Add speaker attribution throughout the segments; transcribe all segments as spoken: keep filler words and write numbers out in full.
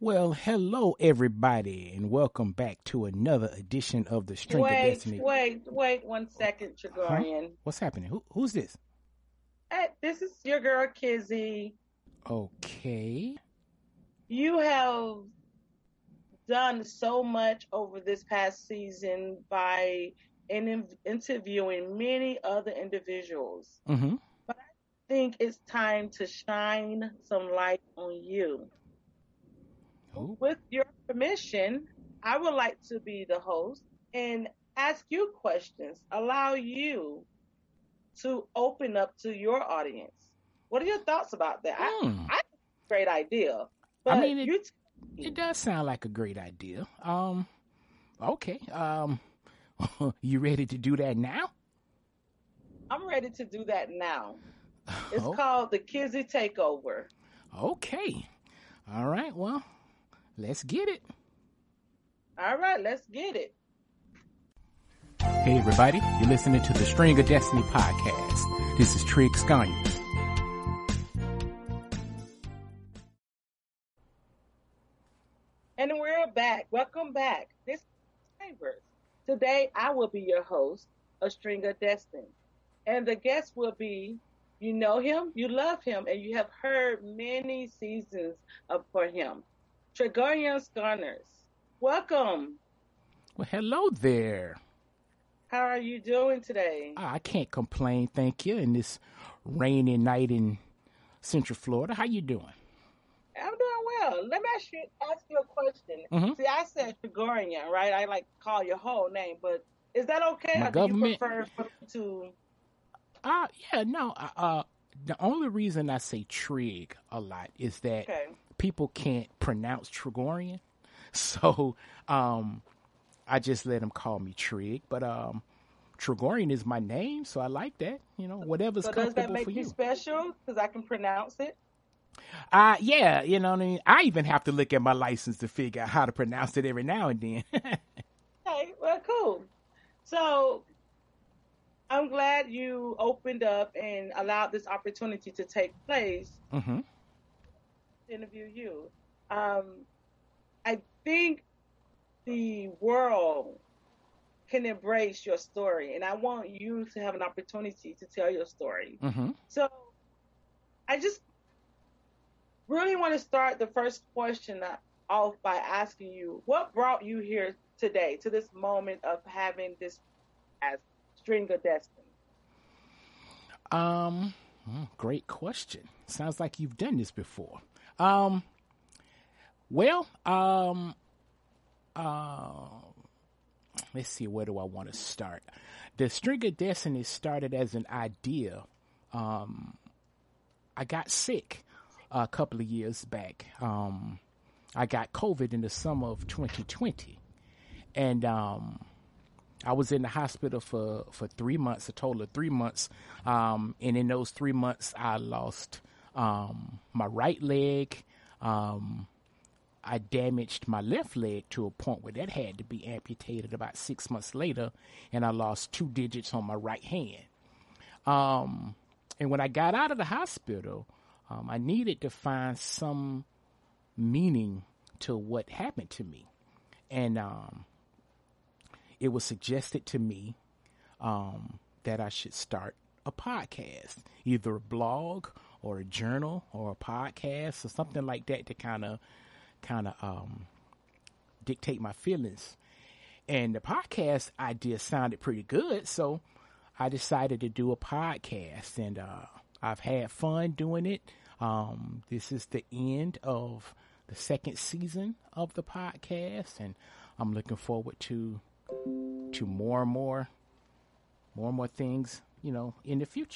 Speaker 1: Well, hello everybody, and welcome back to another edition of the String of
Speaker 2: Wait,
Speaker 1: Destiny.
Speaker 2: wait, wait one second,
Speaker 1: Huh?
Speaker 2: Tregorian.
Speaker 1: What's happening? Who, who's this?
Speaker 2: Hey, this is your girl, Kizzy.
Speaker 1: Okay.
Speaker 2: You have done so much over this past season by in- interviewing many other individuals.
Speaker 1: Mm-hmm.
Speaker 2: But I think it's time to shine some light on you.
Speaker 1: Oh.
Speaker 2: With your permission, I would like to be the host and ask you questions, allow you to open up to your audience. What are your thoughts about that? I,
Speaker 1: Hmm.
Speaker 2: I think it's a great idea,
Speaker 1: I
Speaker 2: but
Speaker 1: mean, it
Speaker 2: you tell
Speaker 1: it
Speaker 2: me.
Speaker 1: does sound like a great idea. Um. Okay. Um. You ready to do that now?
Speaker 2: I'm ready to do that now. It's
Speaker 1: Oh.
Speaker 2: called the Kizzy Takeover.
Speaker 1: Okay. All right. Well, let's get it.
Speaker 2: All right, let's get it.
Speaker 1: Hey everybody, you're listening to the String of Destiny podcast. This is Trig Scania.
Speaker 2: And we're back. Welcome back. This is Chambers. Today, I will be your host of String of Destiny. And the guest will be, you know him, you love him, and you have heard many seasons of for him. Tregorian Scarners. Welcome.
Speaker 1: Well, hello there.
Speaker 2: How are you doing today?
Speaker 1: I can't complain, thank you. In this rainy night in Central Florida, how you doing?
Speaker 2: I'm doing well. Let me ask you ask you a question.
Speaker 1: Mm-hmm.
Speaker 2: See, I said Tregorian, right? I like to call your whole name, but is that okay,
Speaker 1: My
Speaker 2: or do you
Speaker 1: government.
Speaker 2: prefer for me to?
Speaker 1: Uh yeah, no. Uh, uh, the only reason I say Trig a lot is that
Speaker 2: Okay.
Speaker 1: people can't pronounce Tregorian, so um, I just let them call me Trig. But um, Tregorian is my name, so I like that. You know, whatever's
Speaker 2: So does that
Speaker 1: comfortable for
Speaker 2: make you
Speaker 1: you.
Speaker 2: special? Because I can pronounce it.
Speaker 1: Uh, yeah, you know what I mean? I even have to look at my license to figure out how to pronounce it every now and then.
Speaker 2: Okay, well, cool. So I'm glad you opened up and allowed this opportunity to take place
Speaker 1: Mm-hmm.
Speaker 2: to interview you. Um, I think the world can embrace your story, and I want you to have an opportunity to tell your story.
Speaker 1: Mm-hmm.
Speaker 2: So I just really want to start the first question off by asking you what brought you here today to this moment of having this as String of Destiny.
Speaker 1: Um, mm, great question. Sounds like you've done this before. Um, well, um, uh, let's see, where do I want to start? The String of Destiny started as an idea. Um, I got sick a couple of years back. Um, I got COVID in the summer of twenty twenty. And um, I was in the hospital for, for three months, a total of three months. Um, and in those three months, I lost um, my right leg. Um, I damaged my left leg to a point where that had to be amputated about six months later. And I lost two digits on my right hand. Um, and when I got out of the hospital, um, I needed to find some meaning to what happened to me. And um, it was suggested to me um, that I should start a podcast, either a blog or a journal or a podcast or something like that to kind of kind of um, dictate my feelings. And the podcast idea sounded pretty good, so I decided to do a podcast, and uh, I've had fun doing it. Um, this is the end of the second season of the podcast, and I'm looking forward to to more and more, more and more things, you know, in the future.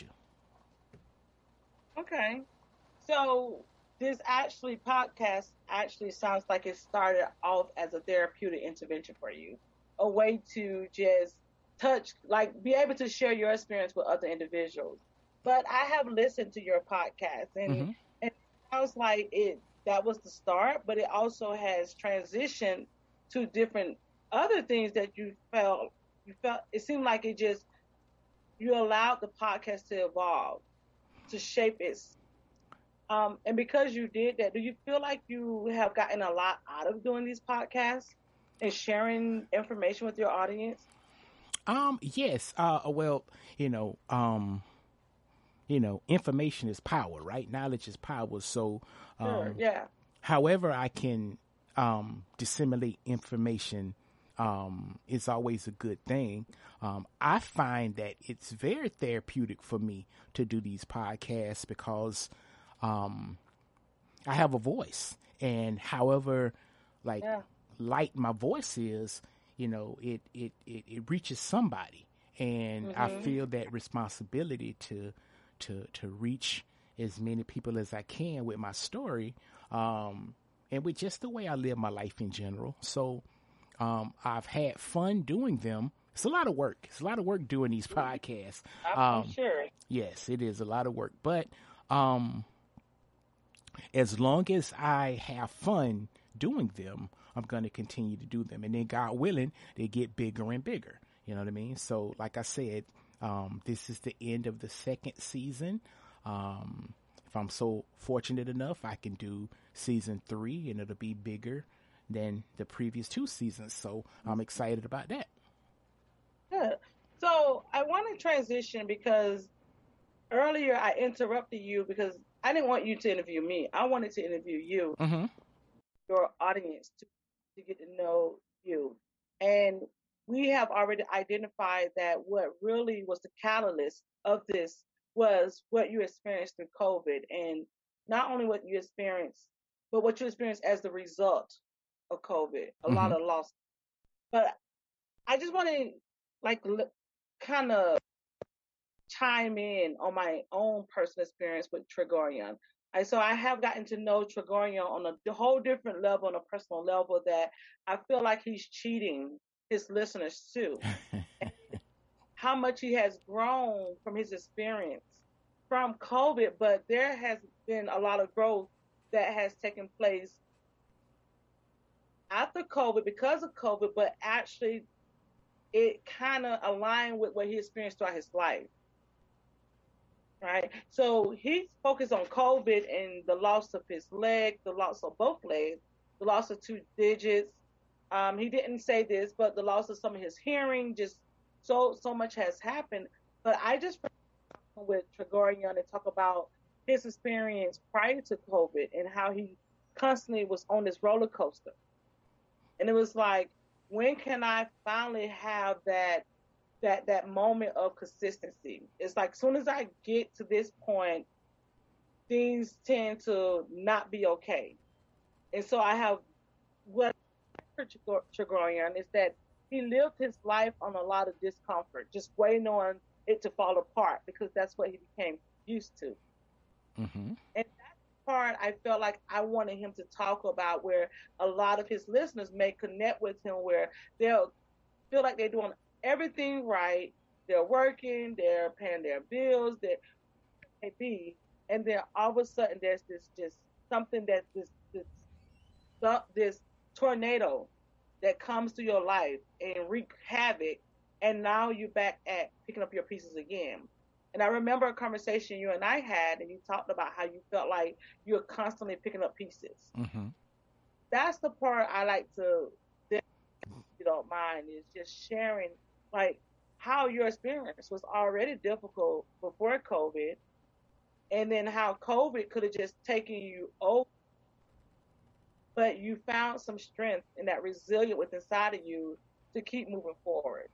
Speaker 2: Okay. So this actually podcast actually sounds like it started off as a therapeutic intervention for you, a way to just touch, like be able to share your experience with other individuals. But I have listened to your podcast, and,
Speaker 1: Mm-hmm.
Speaker 2: and it sounds like it that was the start, but it also has transitioned to different other things that you felt you felt it seemed like it just you allowed the podcast to evolve, to shape its Um, and because you did that, do you feel like you have gotten a lot out of doing these podcasts and sharing information with your audience?
Speaker 1: Um, yes. Uh, well, you know, um, you know, information is power, right? Knowledge is power. So,
Speaker 2: Sure,
Speaker 1: um,
Speaker 2: yeah.
Speaker 1: however I can um, disseminate information um, is always a good thing. Um, I find that it's very therapeutic for me to do these podcasts because um, I have a voice, and however, like
Speaker 2: Yeah.
Speaker 1: light my voice is, you know, it it it, it reaches somebody, and I
Speaker 2: Mhm.
Speaker 1: feel that responsibility to to to reach as many people as I can with my story, um, and with just the way I live my life in general. So um, I've had fun doing them. It's a lot of work. It's a lot of work doing these podcasts.
Speaker 2: I'm, I'm
Speaker 1: Um,
Speaker 2: sure.
Speaker 1: yes, it is a lot of work, but um, as long as I have fun doing them, I'm going to continue to do them. And then, God willing, they get bigger and bigger. You know what I mean? So, like I said, um, this is the end of the second season. Um, if I'm so fortunate enough, I can do season three, and it'll be bigger than the previous two seasons. So, I'm excited about that.
Speaker 2: Good. So I want to transition because earlier I interrupted you because I didn't want you to interview me. I wanted to interview you,
Speaker 1: Mm-hmm.
Speaker 2: your audience, to, to get to know you. And we have already identified that what really was the catalyst of this was what you experienced through COVID. And not only what you experienced, but what you experienced as the result of COVID, a lot
Speaker 1: Mm-hmm.
Speaker 2: of loss. But I just want to like kind of chime in on my own personal experience with Tregorian. And so I have gotten to know Tregorian on a whole different level, on a personal level, that I feel like he's cheating his listeners too. How much he has grown from his experience from COVID, but there has been a lot of growth that has taken place after COVID because of COVID, but actually it kind of aligned with what he experienced throughout his life. Right. So he's focused on COVID and the loss of his leg, the loss of both legs, the loss of two digits. Um, he didn't say this, but the loss of some of his hearing, just so so much has happened. But I just with Tregorian and talk about his experience prior to COVID and how he constantly was on this roller coaster. And it was like, when can I finally have that that that moment of consistency? It's like soon as I get to this point, things tend to not be okay. And so I have what Tregorian is that he lived his life on a lot of discomfort, just waiting on it to fall apart because that's what he became used to.
Speaker 1: Mm-hmm.
Speaker 2: And that part I felt like I wanted him to talk about, where a lot of his listeners may connect with him, where they'll feel like they're doing everything right. They're working, they're paying their bills, they're may be, and then all of a sudden there's this just something that this this this tornado that comes through your life and wreak havoc, and now you're back at picking up your pieces again. And I remember a conversation you and I had, and you talked about how you felt like you're constantly picking up pieces.
Speaker 1: Mm-hmm.
Speaker 2: That's the part I like to, if you don't mind, is just sharing like how your experience was already difficult before COVID, and then how COVID could have just taken you over, but you found some strength and that resilience within inside of you to keep moving forward.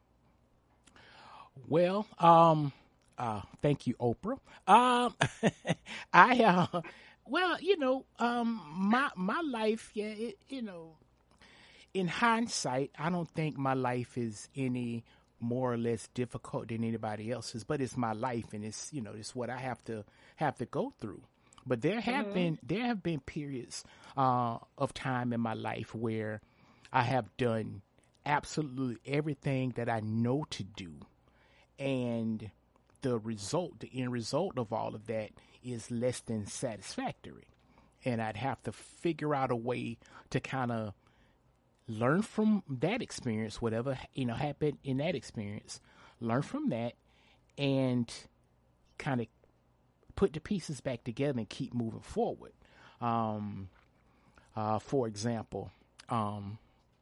Speaker 1: Well, um, uh, thank you, Oprah. Um, I, uh, well, you know, um, my my life, yeah, it, you know, in hindsight, I don't think my life is any more or less difficult than anybody else's, but it's my life, and it's you know, it's what I have to have to go through. But there have
Speaker 2: Mm-hmm.
Speaker 1: been there have been periods uh, of time in my life where I have done absolutely everything that I know to do, and the result, the end result of all of that is less than satisfactory. And I'd have to figure out a way to kind of learn from that experience, whatever you know happened in that experience, learn from that, and kind of put the pieces back together and keep moving forward. Um, uh, for example, um,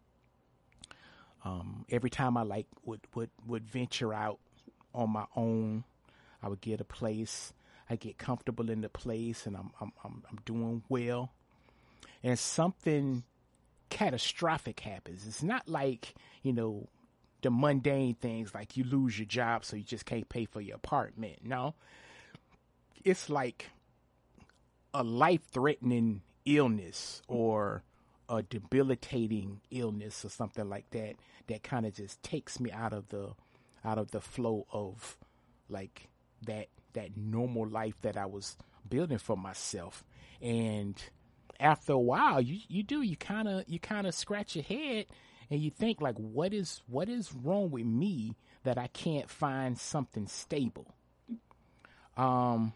Speaker 1: um, every time I like would, would, would venture out on my own, I would get a place. I get comfortable in the place, and I'm I'm I'm, I'm doing well. And something catastrophic happens. It's not like, you know, the mundane things like you lose your job so you just can't pay for your apartment. No, it's like a life-threatening illness or a debilitating illness or something like that that kind of just takes me out of the out of the flow of like that that normal life that I was building for myself. And after a while, you you do you kind of you kind of scratch your head and you think like, what is what is wrong with me that I can't find something stable? Um.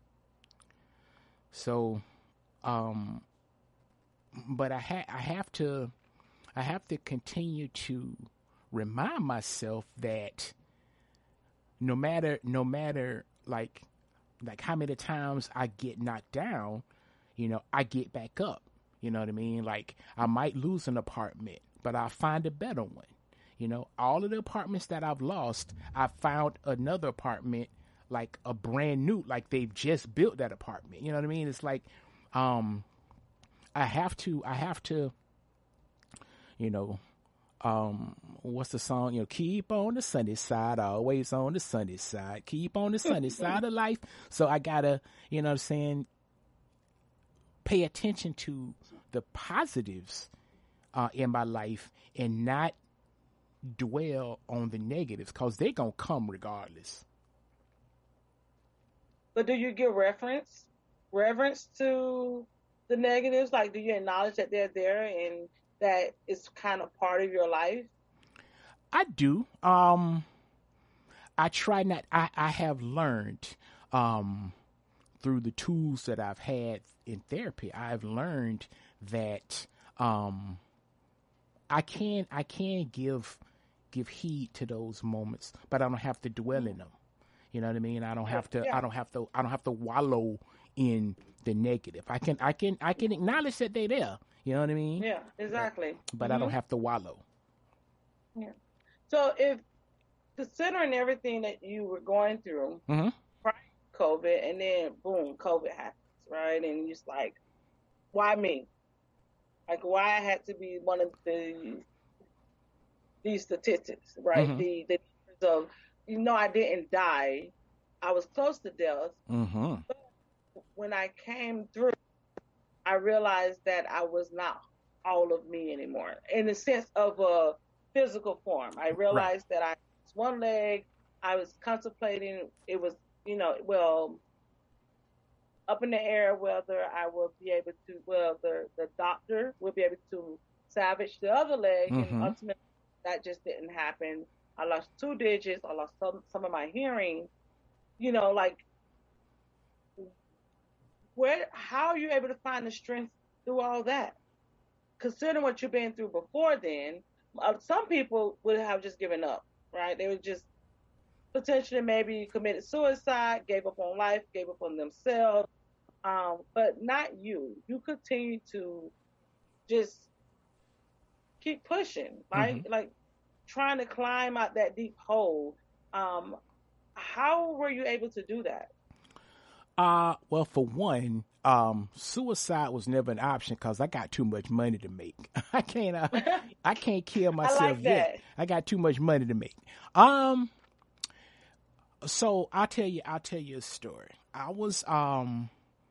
Speaker 1: So, um, but I ha- I have to I have to continue to remind myself that no matter no matter like like how many times I get knocked down, you know, I get back up. You know what I mean? Like I might lose an apartment, but I'll find a better one. You know, all of the apartments that I've lost, I found another apartment, like a brand new, like they've just built that apartment. You know what I mean? It's like, um, I have to, I have to, you know, um, what's the song? You know, keep on the sunny side, always on the sunny side, keep on the sunny side of life. So I gotta, you know what I'm saying, pay attention to the positives uh, in my life and not dwell on the negatives because they're going to come regardless.
Speaker 2: But do you give reference, reverence to the negatives? Like, do you acknowledge that they're there and that it's kind of part of your life?
Speaker 1: I do. Um, I try not, I, I have learned um, through the tools that I've had in therapy, I've learned that um, I can I can give give heed to those moments, but I don't have to dwell in them. You know what I mean? I don't have to
Speaker 2: Yeah.
Speaker 1: I don't have to I don't have to wallow in the negative. I can I can I can acknowledge that they're there. You know what I mean?
Speaker 2: Yeah, exactly.
Speaker 1: But, but
Speaker 2: mm-hmm.
Speaker 1: I don't have to wallow.
Speaker 2: Yeah. So if considering everything that you were going through
Speaker 1: Mm-hmm.
Speaker 2: prior to COVID, and then boom, COVID happens, right? And you're just like, why me? Like, why I had to be one of the these statistics, right?
Speaker 1: Mm-hmm.
Speaker 2: The the numbers of, you know, I didn't die. I was close to death.
Speaker 1: Mm-hmm.
Speaker 2: But when I came through, I realized that I was not all of me anymore in the sense of a physical form. I realized right. that I was one leg. I was contemplating, it was, you know, well, up in the air whether I will be able to, well, the, the doctor will be able to salvage the other leg. Mm-hmm. And ultimately that just didn't happen. I lost two digits. I lost some, some of my hearing. You know, like, where, how are you able to find the strength through all that? Considering what you've been through before then, uh, some people would have just given up, right? They would just potentially maybe committed suicide, gave up on life, gave up on themselves, um, but not you. You continue to just keep pushing, right? Mm-hmm. Like trying to climb out that deep hole. Um, how were you able to do that?
Speaker 1: Uh, well, for one, um, suicide was never an option because I got too much money to make. I can't, uh, I can't kill myself
Speaker 2: I like
Speaker 1: yet.
Speaker 2: That.
Speaker 1: I got too much money to make. Um, so I'll tell you, I'll tell you a story. I was, um,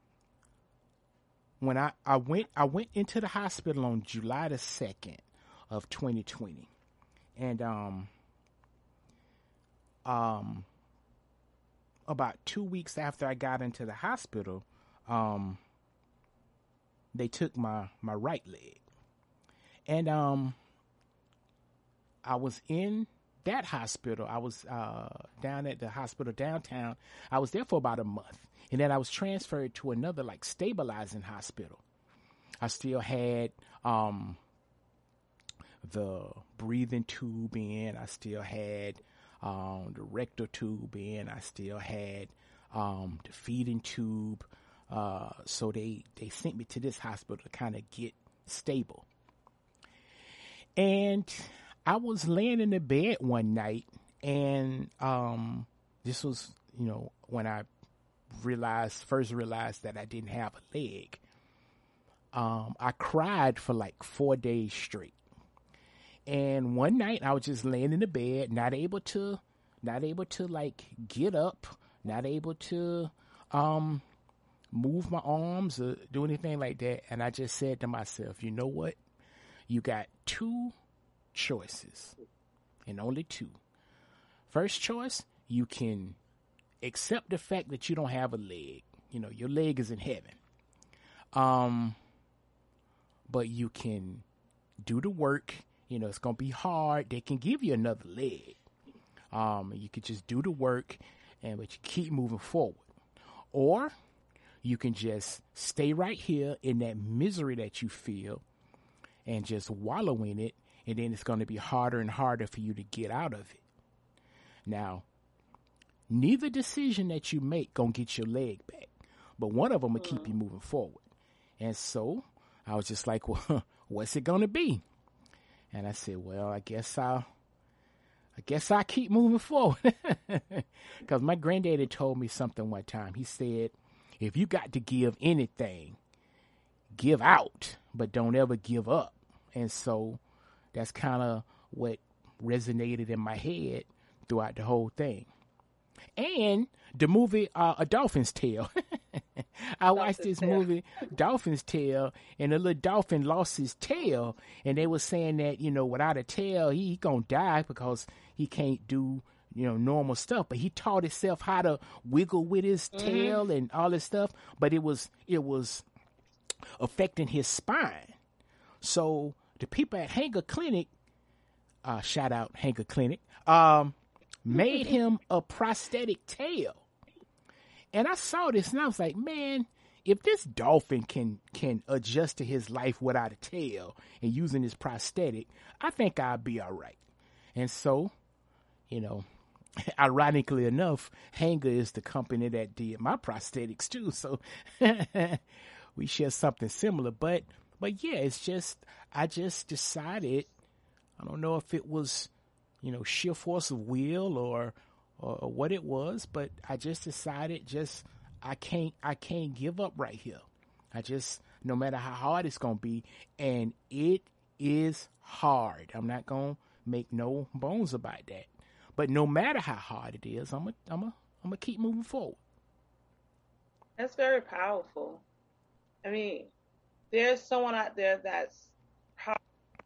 Speaker 1: when I, I went, I went into the hospital on July the second of twenty twenty, and um, um. about two weeks after I got into the hospital, um, they took my, my right leg. And um, I was in that hospital. I was uh, down at the hospital downtown. I was there for about a month. And then I was transferred to another, like, stabilizing hospital. I still had um, the breathing tube in. I still had... Um, the rectal tube in. I still had um, the feeding tube. Uh, so they, they sent me to this hospital to kind of get stable. And I was laying in the bed one night, and um, this was, you know, when I realized, first realized that I didn't have a leg. Um, I cried for like four days straight. And one night I was just laying in the bed, not able to, not able to like get up, not able to um, move my arms or do anything like that. And I just said to myself, you know what? You got two choices, and only two. First choice, you can accept the fact that you don't have a leg. You know, your leg is in heaven. Um, but you can do the work. You know, it's going to be hard. They can give you another leg. Um, you could just do the work, and but you keep moving forward. Or you can just stay right here in that misery that you feel and just wallow in it, and then it's going to be harder and harder for you to get out of it. Now, neither decision that you make going to get your leg back, but one of them will keep you moving forward. And so I was just like, well, what's it going to be? And I said, well, I guess I'll, I guess I'll keep moving forward. Because my granddaddy told me something one time. He said, if you got to give anything, give out, but don't ever give up. And so that's kind of what resonated in my head throughout the whole thing. And the movie uh, A Dolphin's Tale. I watched this movie, Dolphin's Tale, and the little dolphin lost his tail. And they were saying that, you know, without a tail, he, he going to die because he can't do, you know, normal stuff. But he taught himself how to wiggle with his mm-hmm. tail and all this stuff. But it was it was affecting his spine. So the people at Hanger Clinic, uh, shout out Hanger Clinic, um, made him a prosthetic tail. And I saw this and I was like, man, if this dolphin can can adjust to his life without a tail and using his prosthetic, I think I'll be all right. And so, you know, ironically enough, Hanger is the company that did my prosthetics too. So we share something similar. But but yeah, it's just, I just decided, I don't know if it was, you know, sheer force of will or, or, or what it was, but I just decided just, I can't, I can't give up right here. I just, no matter how hard it's going to be, and it is hard. I'm not going to make no bones about that. But no matter how hard it is, I'm going I'm to I'm going to keep moving forward.
Speaker 2: That's very powerful. I mean, there's someone out there that's how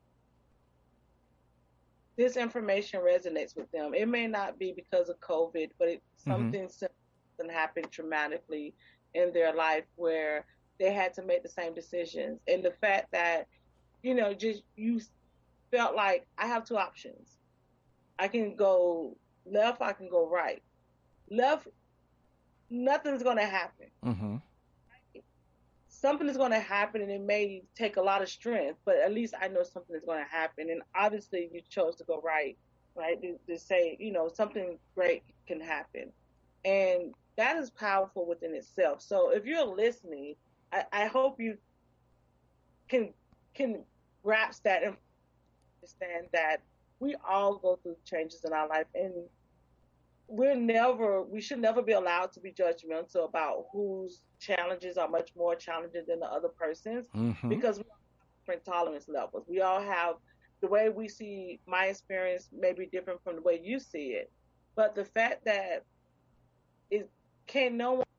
Speaker 2: this information resonates with them. It may not be because of COVID, but it's something mm-hmm. something happened traumatically in their life where they had to make the same decisions. And the fact that, you know, just you felt like I have two options. I can go left, I can go right. Left, nothing's going to happen. Mm-hmm. Something is going to happen, and it may take a lot of strength, but at least I know something is going to happen. And obviously you chose to go right, right, to, to say, you know, something great can happen. And that is powerful within itself. So if you're listening, I, I hope you can can grasp that and understand that we all go through changes in our life, and we're never, we should never be allowed to be judgmental about whose challenges are much more challenging than the other person's, mm-hmm. because we all have different tolerance levels. We all have, the way we see my experience may be different from the way you see it. But the fact that it can no one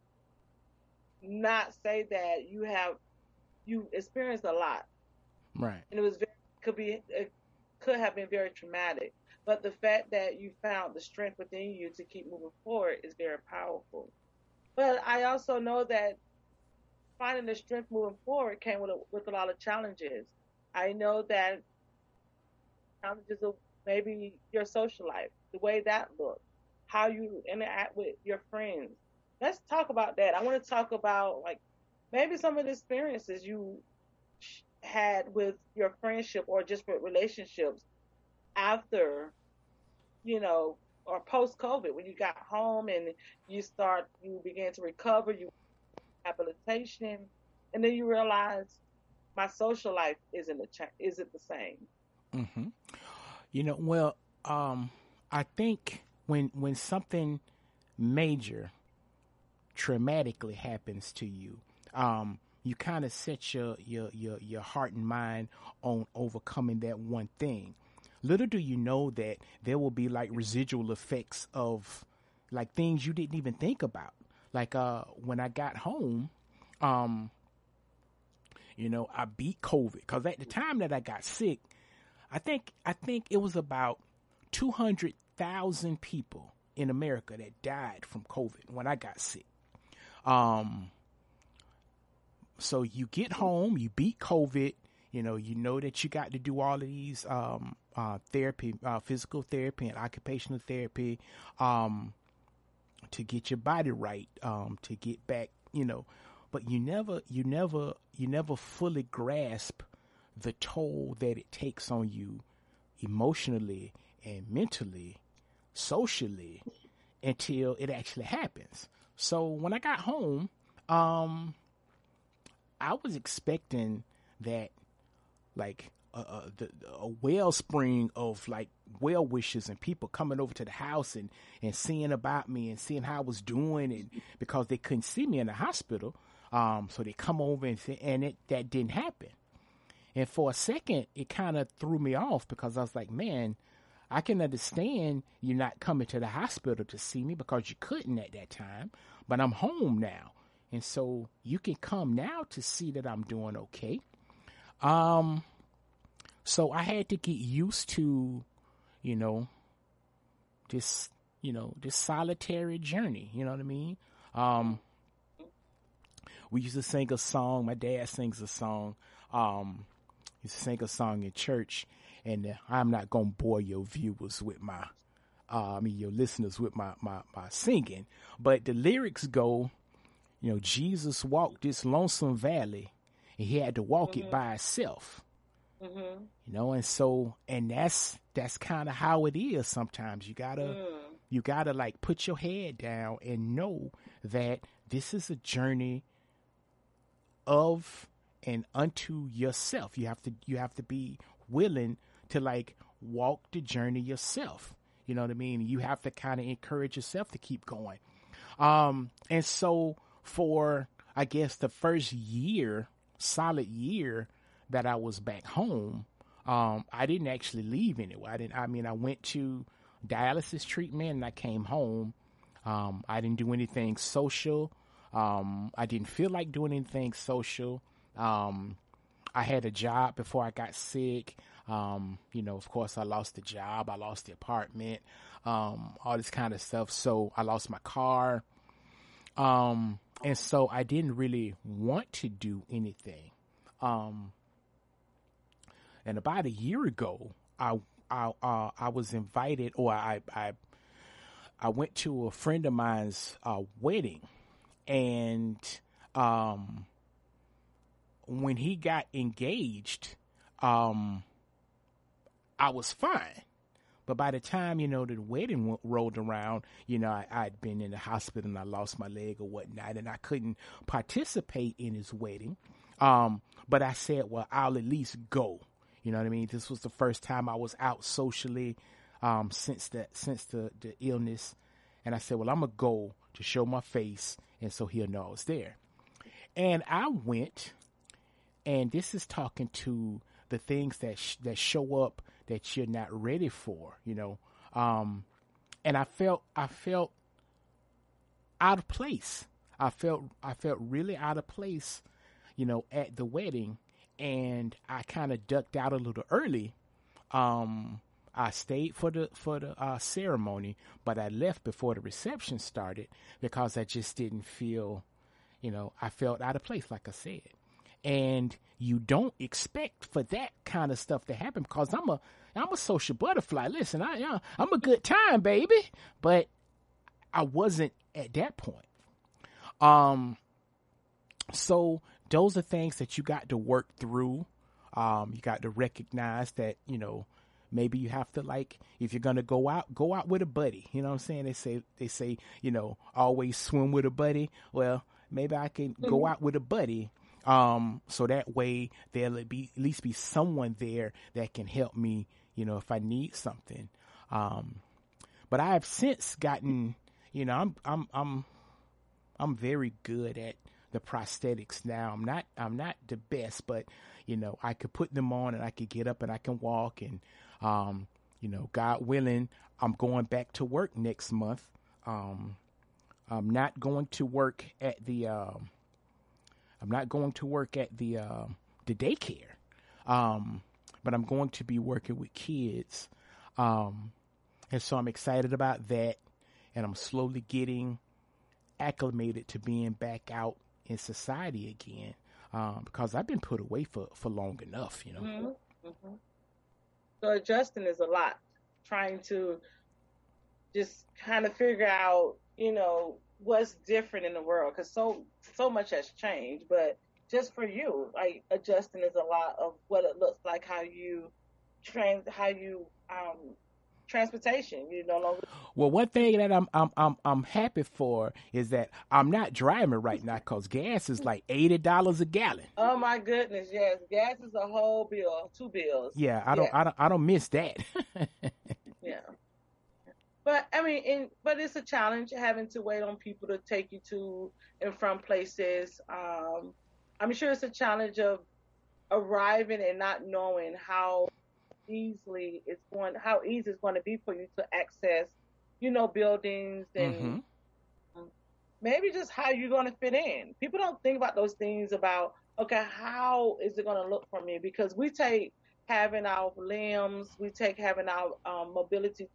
Speaker 2: not say that you have, you experienced a lot.
Speaker 1: Right.
Speaker 2: And it was very, could be, it could have been very traumatic. But the fact that you found the strength within you to keep moving forward is very powerful. But I also know that finding the strength moving forward came with a, with a lot of challenges. I know that challenges of maybe your social life, the way that looks, how you interact with your friends. Let's talk about that. I want to talk about like maybe some of the experiences you had with your friendship or just with relationships after, you know, or post COVID when you got home and you start, you began to recover, you rehabilitation, and then you realize my social life isn't a cha- isn't the same.
Speaker 1: Hmm. You know, well, um, I think when when something major traumatically happens to you, um, you kind of set your, your your your heart and mind on overcoming that one thing. Little do you know that there will be like residual effects of like things you didn't even think about. Like uh, when I got home, um, you know, I beat COVID because at the time that I got sick, I think I think it was about two hundred thousand people in America that died from COVID when I got sick. Um, so you get home, you beat COVID, you know, you know that you got to do all of these um, uh, therapy, uh, physical therapy and occupational therapy um, to get your body right, um, to get back, you know, but you never, you never, you never fully grasp the toll that it takes on you emotionally and mentally, socially, until it actually happens. So when I got home, um, I was expecting that, like, uh, uh, the, a wellspring of like well wishes and people coming over to the house and, and seeing about me and seeing how I was doing, and because they couldn't see me in the hospital, um, so they come over and say, and it that didn't happen. And for a second, it kind of threw me off because I was like, man, I can understand you not coming to the hospital to see me because you couldn't at that time, but I'm home now. And so you can come now to see that I'm doing okay. Um, so I had to get used to, you know, this, you know, this solitary journey. You know what I mean? Um, we used to sing a song. My dad sings a song. Um, he used to sing a song in church, and uh, I'm not gonna bore your viewers with my, uh, I mean your listeners with my, my my singing, but the lyrics go, you know, Jesus walked this lonesome valley, and he had to walk mm-hmm. it by himself. Mm-hmm. You know, and so, and that's that's kind of how it is. Sometimes you gotta mm. you gotta like put your head down and know that this is a journey of and unto yourself. You have to you have to be willing to like walk the journey yourself. You know what I mean? You have to kind of encourage yourself to keep going. Um, and so for I guess the first year, solid year that I was back home, um, I didn't actually leave anywhere. I didn't. I mean, I went to dialysis treatment and I came home. Um, I didn't do anything social. Um, I didn't feel like doing anything social. Um, I had a job before I got sick. Um, you know, of course, I lost the job. I lost the apartment, um, all this kind of stuff. So I lost my car. Um, and so I didn't really want to do anything. Um, and about a year ago, I, I, uh, I was invited, or I, I, I went to a friend of mine's, uh, wedding, and, um, when he got engaged, um, I was fine. But by the time, you know, the wedding w- rolled around, you know, I, I'd been in the hospital and I lost my leg or whatnot, and I couldn't participate in his wedding. Um, but I said, well, I'll at least go. You know what I mean? This was the first time I was out socially, um, since the, since the, the illness. And I said, well, I'm going to go to show my face, and so he'll know I was there. And I went, and this is talking to the things that sh- that show up that you're not ready for, you know. Um, and I felt I felt out of place. I felt I felt really out of place, you know, at the wedding, and I kind of ducked out a little early. Um, I stayed for the for the uh, ceremony, but I left before the reception started because I just didn't feel, you know, I felt out of place, like I said. And you don't expect for that kind of stuff to happen because I'm a I'm a social butterfly. Listen, I uh, I'm a good time, baby, but I wasn't at that point. Um, so those are things that you got to work through. Um, you got to recognize that, you know, maybe you have to, like, if you're gonna go out, go out with a buddy. You know what I'm saying? They say they say you know, always swim with a buddy. Well, maybe I can mm-hmm. go out with a buddy. Um, so that way there'll be at least be someone there that can help me, you know, if I need something. Um, but I have since gotten, you know, I'm I'm I'm I'm very good at the prosthetics now. I'm not I'm not the best, but you know, I could put them on and I could get up and I can walk, and um, you know, God willing, I'm going back to work next month. Um, I'm not going to work at the um, I'm not going to work at the uh, the daycare, um, but I'm going to be working with kids, um, and so I'm excited about that, and I'm slowly getting acclimated to being back out in society again, um, because I've been put away for, for long enough, you know.
Speaker 2: Mm-hmm. Mm-hmm. So adjusting is a lot, trying to just kind of figure out, you know, what's different in the world, because so so much has changed. But just for you, like, adjusting is a lot of what it looks like, how you train, how you um transportation. You no longer.
Speaker 1: Well, one thing that I'm I'm I'm I'm happy for is that I'm not driving right now, because gas is like eighty dollars a gallon.
Speaker 2: Oh my goodness, yes, gas is a whole bill, two bills.
Speaker 1: Yeah, I don't yeah. I don't I don't miss that.
Speaker 2: Yeah. But I mean, in, but it's a challenge having to wait on people to take you to and from places. Um, I'm sure it's a challenge of arriving and not knowing how easily it's going, how easy it's going to be for you to access, you know, buildings, and mm-hmm. maybe just how you're going to fit in. People don't think about those things about, okay, how is it going to look for me? Because we take having our limbs, we take having our um, mobility.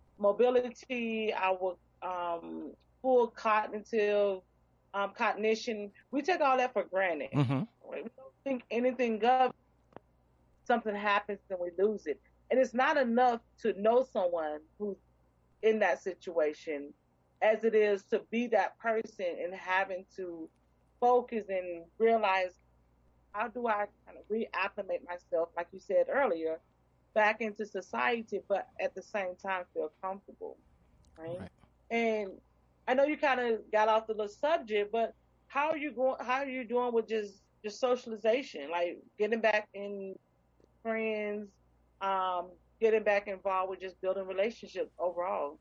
Speaker 2: mobility, our um, full cognitive um, cognition, we take all that for granted. Mm-hmm. Right? We don't think anything of it. Something happens and we lose it. And it's not enough to know someone who's in that situation as it is to be that person and having to focus and realize, how do I kind of reacclimate myself, like you said earlier, back into society, but at the same time feel comfortable, right? right. And I know you kind of got off the little subject, but how are you going? How are you doing with just just socialization, like getting back in friends, um, getting back involved with just building relationships overall?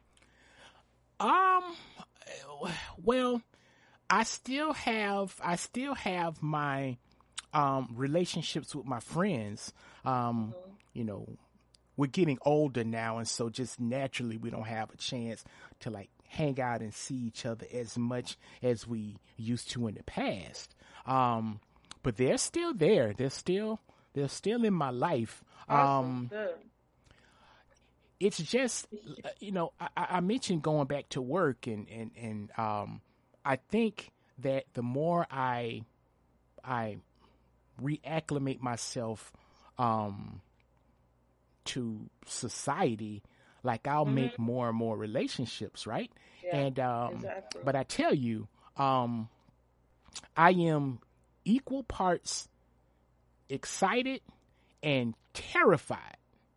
Speaker 1: Um, well, I still have I still have my um relationships with my friends. Um. Mm-hmm. You know, we're getting older now, and so just naturally we don't have a chance to like hang out and see each other as much as we used to in the past. Um, but they're still there. They're still they're still in my life. Um, awesome. It's just, you know, I, I mentioned going back to work, and and and um, I think that the more I I reacclimate myself, um. to society, like I'll mm-hmm. make more and more relationships, right? Yeah, and um exactly. But I tell you, um I am equal parts excited and terrified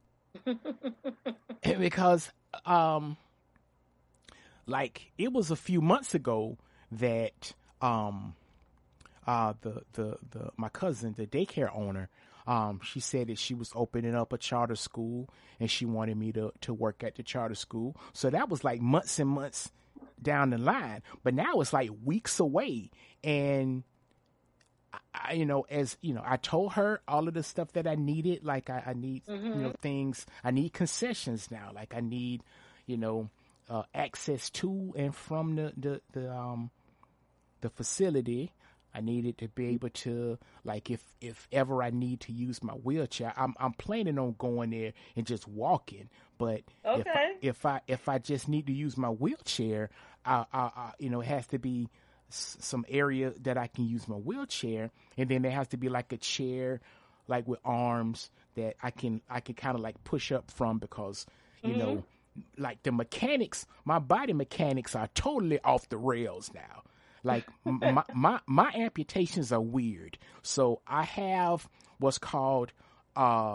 Speaker 1: because um like it was a few months ago that um uh the the the my cousin, the daycare owner, Um, she said that she was opening up a charter school and she wanted me to, to work at the charter school. So that was like months and months down the line. But now it's like weeks away. And, I, you know, as, you know, I told her all of the stuff that I needed. Like I, I need, mm-hmm. you know, things, I need concessions now. Like I need, you know, uh, access to and from the, the, the, um, the facility. I needed to be able to, like, if, if ever I need to use my wheelchair, I'm I'm planning on going there and just walking. But okay. if I, if I if I just need to use my wheelchair, I, I, I you know, it has to be s- some area that I can use my wheelchair, and then there has to be like a chair, like with arms that I can I can kind of like push up from, because you mm-hmm. know, like the mechanics, my body mechanics are totally off the rails now. Like my, my my amputations are weird. So I have what's called um,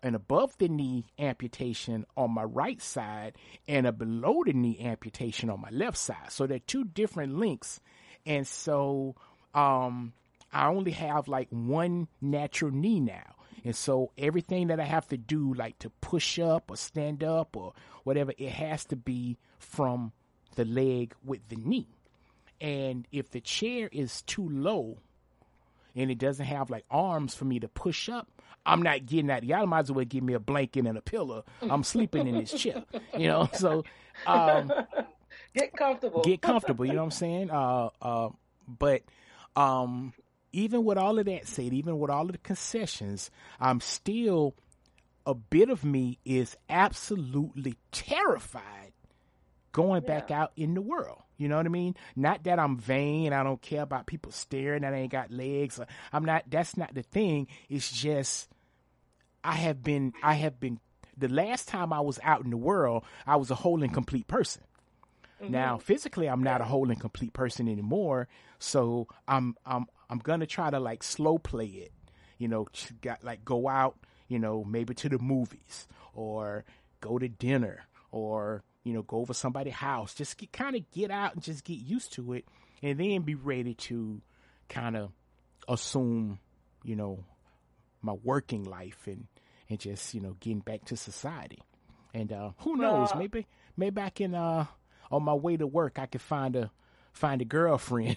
Speaker 1: an above the knee amputation on my right side and a below the knee amputation on my left side. So they're two different links. And so um, I only have like one natural knee now. And so everything that I have to do, like to push up or stand up or whatever, it has to be from the leg with the knee. And if the chair is too low and it doesn't have like arms for me to push up, I'm not getting that. Y'all might as well give me a blanket and a pillow. I'm sleeping in this chair, you know. So um,
Speaker 2: get comfortable.
Speaker 1: Get comfortable. You know what I'm saying? Uh, uh, but um, even with all of that said, even with all of the concessions, I'm still, a bit of me is absolutely terrified going yeah. back out in the world. You know what I mean? Not that I'm vain. I don't care about people staring that I ain't got legs. I'm not, that's not the thing. It's just, I have been, I have been, the last time I was out in the world, I was a whole and complete person. Mm-hmm. Now, physically, I'm not a whole and complete person anymore. So I'm, I'm, I'm going to try to like slow play it, you know, got like go out, you know, maybe to the movies or go to dinner or, you know, go over somebody's house, just get, kind of get out and just get used to it and then be ready to kind of assume, you know, my working life and, and just, you know, getting back to society. And uh, who knows, uh, maybe, maybe I can, uh, on my way to work, I could find a, find a girlfriend.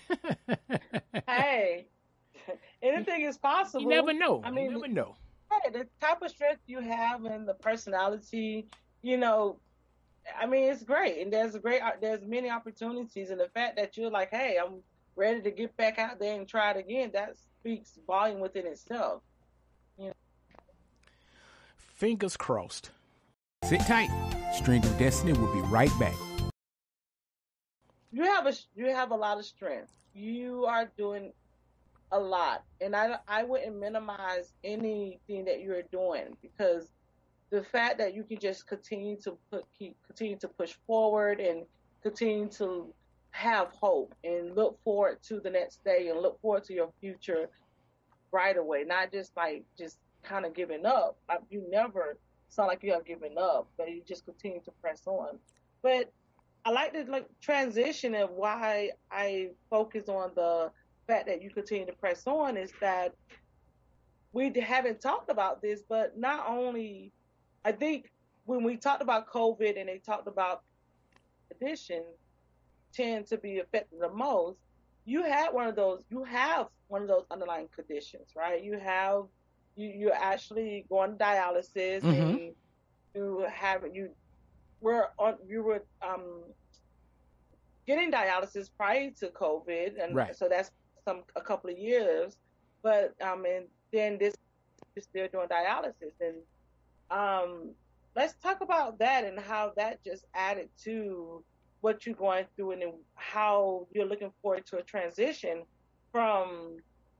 Speaker 2: Hey, anything is possible.
Speaker 1: You never know.
Speaker 2: I mean,
Speaker 1: you never know.
Speaker 2: Hey, the type of strength you have and the personality, you know, I mean, it's great, and there's a great, there's many opportunities, and the fact that you're like, hey, I'm ready to get back out there and try it again, that speaks volume within itself. You know?
Speaker 1: Fingers crossed. Sit tight. String of Destiny will be right back.
Speaker 2: You have a, you have a lot of strength. You are doing a lot, and I, I wouldn't minimize anything that you're doing because the fact that you can just continue to put, keep, continue to push forward and continue to have hope and look forward to the next day and look forward to your future right away. Not just like just kind of giving up. Like you never sound like you have given up, but you just continue to press on. But I like the like transition of why I focus on the fact that you continue to press on is that we haven't talked about this, but not only. I think when we talked about COVID and they talked about conditions tend to be affected the most, you had one of those, you have one of those underlying conditions, right? You have, you, you're actually going to dialysis mm-hmm. and you have, you were on, you were um, getting dialysis prior to COVID. And
Speaker 1: right.
Speaker 2: so that's some, a couple of years, but um, and then this, you're still doing dialysis. And Um, let's talk about that and how that just added to what you're going through and how you're looking forward to a transition from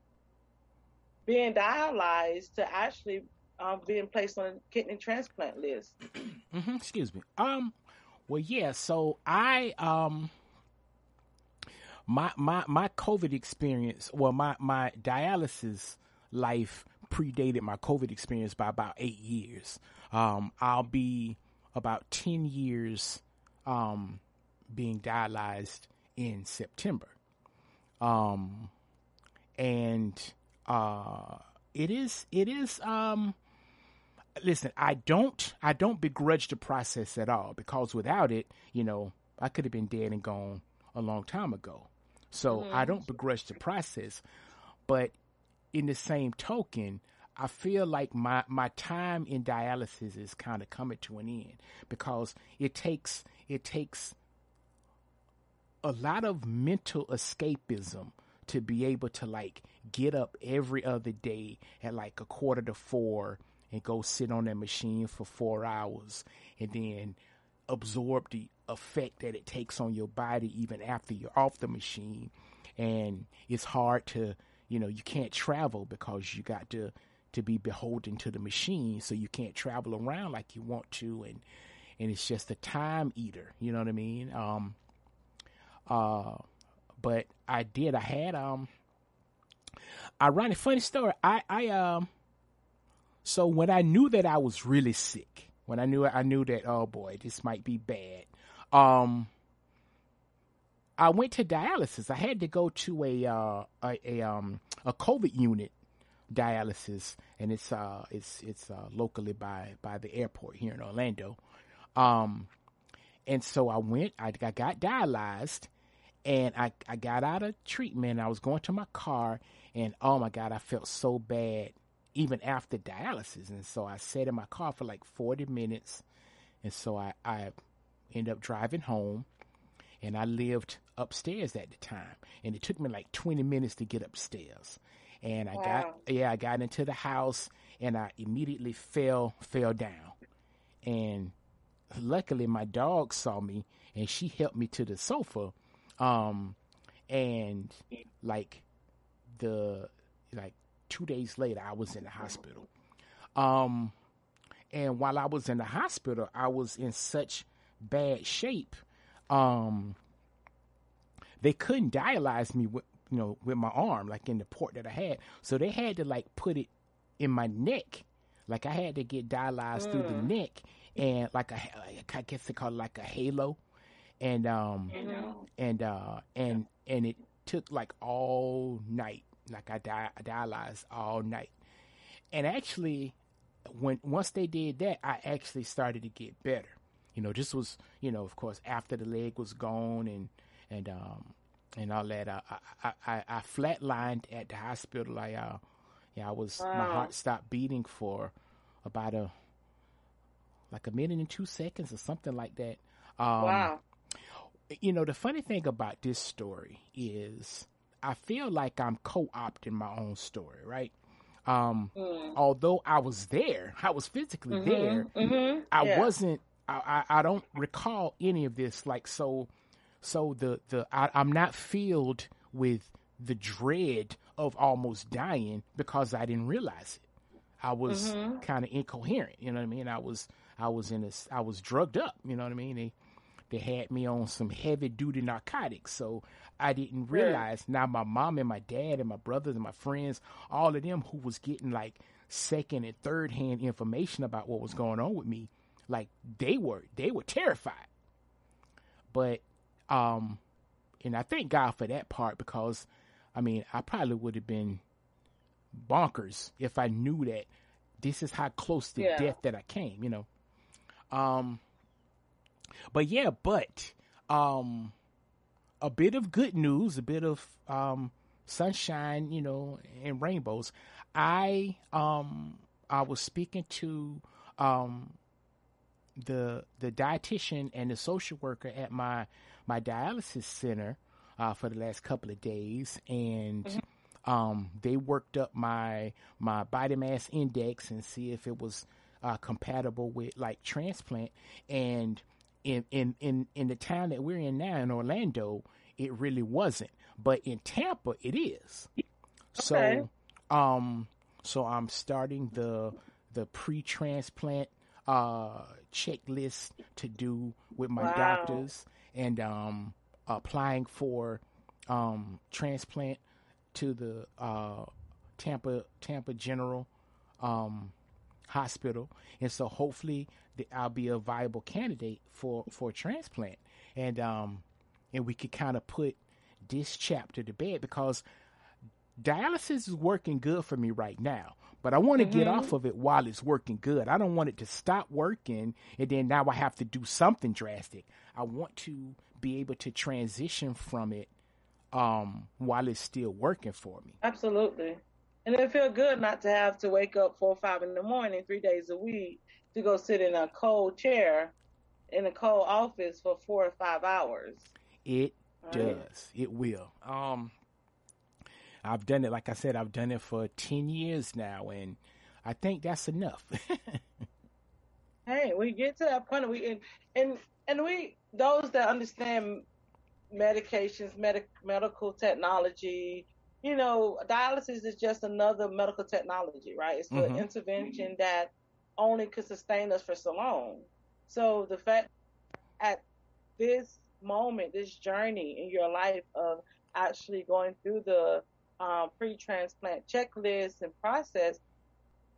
Speaker 2: being dialyzed to actually um, being placed on a kidney transplant list.
Speaker 1: Mm-hmm, excuse me. Um, well, yeah. So I um, my my my COVID experience. Well, my my dialysis life predated my COVID experience by about eight years. Um, I'll be about ten years um, being dialyzed in September. Um, and uh, it is, it is, um, listen, I don't, I don't begrudge the process at all because without it, you know, I could have been dead and gone a long time ago. So mm-hmm. I don't begrudge the process, but in the same token, I feel like my, my time in dialysis is kind of coming to an end because it takes, it takes a lot of mental escapism to be able to like get up every other day at like a quarter to four and go sit on that machine for four hours and then absorb the effect that it takes on your body even after you're off the machine. And it's hard to, you know, you can't travel because you got to, to be beholden to the machine. So you can't travel around like you want to. And, and it's just a time eater. You know what I mean? Um, uh, but I did, I had, um, ironic, funny story. I, I, um, so when I knew that I was really sick, when I knew I knew that, oh boy, this might be bad, um, I went to dialysis. I had to go to a uh, a, a um a COVID unit dialysis, and it's uh it's it's uh, locally by by the airport here in Orlando. Um, and so I went. I, I got dialyzed, and I I got out of treatment. I was going to my car, and oh my God, I felt so bad even after dialysis. And so I sat in my car for like forty minutes, and so I I ended up driving home. And I lived upstairs at the time, and it took me like twenty minutes to get upstairs. And I wow. got, yeah, I got into the house, and I immediately fell, fell down. And luckily, my dog saw me, and she helped me to the sofa. Um, and like the, like two days later, I was in the hospital. Um, and while I was in the hospital, I was in such bad shape. Um, they couldn't dialyze me with, you know, with my arm, like in the port that I had. So they had to like put it in my neck. Like I had to get dialyzed mm. through the neck, and like a, I guess they call it like a halo. And, um, mm-hmm. and, uh, and, and it took like all night. Like I, di- I dialyzed all night. And actually when, once they did that, I actually started to get better. You know, this was, you know, of course, after the leg was gone and and um and all that. I I I, I flatlined at the hospital. I uh, yeah, I was wow. my heart stopped beating for about a like a minute and two seconds or something like that. Um, wow. You know, the funny thing about this story is I feel like I'm co-opting my own story, right? Um, mm. Although I was there, I was physically mm-hmm. there. Mm-hmm. I yeah. wasn't. I, I don't recall any of this. Like, so, so the, the, I, I'm not filled with the dread of almost dying because I didn't realize it. I was mm-hmm. kind of incoherent. You know what I mean? I was, I was in this, I was drugged up. You know what I mean? They, they had me on some heavy duty narcotics. So I didn't realize. Yeah. Now my mom and my dad and my brothers and my friends, all of them who was getting like second and third hand information about what was going on with me, like they were, they were terrified. But, um, and I thank God for that part because, I mean, I probably would have been bonkers if I knew that this is how close to yeah. death that I came, you know. Um, but yeah, but, um, a bit of good news, a bit of, um, sunshine, you know, and rainbows. I, um, I was speaking to, um, the the dietitian and the social worker at my my dialysis center uh, for the last couple of days, and mm-hmm. um, they worked up my my body mass index and see if it was uh, compatible with like transplant. And in, in in in the town that we're in now in Orlando, it really wasn't, but in Tampa it is. Okay. So um so I'm starting the the pre-transplant uh checklist to do with my wow. doctors, and um applying for um transplant to the uh Tampa Tampa General um hospital. And so hopefully the, I'll be a viable candidate for for transplant, and um and we could kind of put this chapter to bed, because dialysis is working good for me right now, but I want to mm-hmm. get off of it while it's working good. I don't want it to stop working and then now I have to do something drastic. I want to be able to transition from it um, while it's still working for me.
Speaker 2: Absolutely. And it feels good not to have to wake up four or five in the morning, three days a week, to go sit in a cold chair in a cold office for four or five hours.
Speaker 1: It All does. Right. It will. Um, I've done it, like I said, I've done it for ten years now, and I think that's enough.
Speaker 2: Hey, we get to that point, we and and, and we those that understand medications, medic, medical technology, you know, dialysis is just another medical technology, right? It's mm-hmm. an intervention that only could sustain us for so long. So the fact at this moment, this journey in your life of actually going through the um, pre-transplant checklist and process,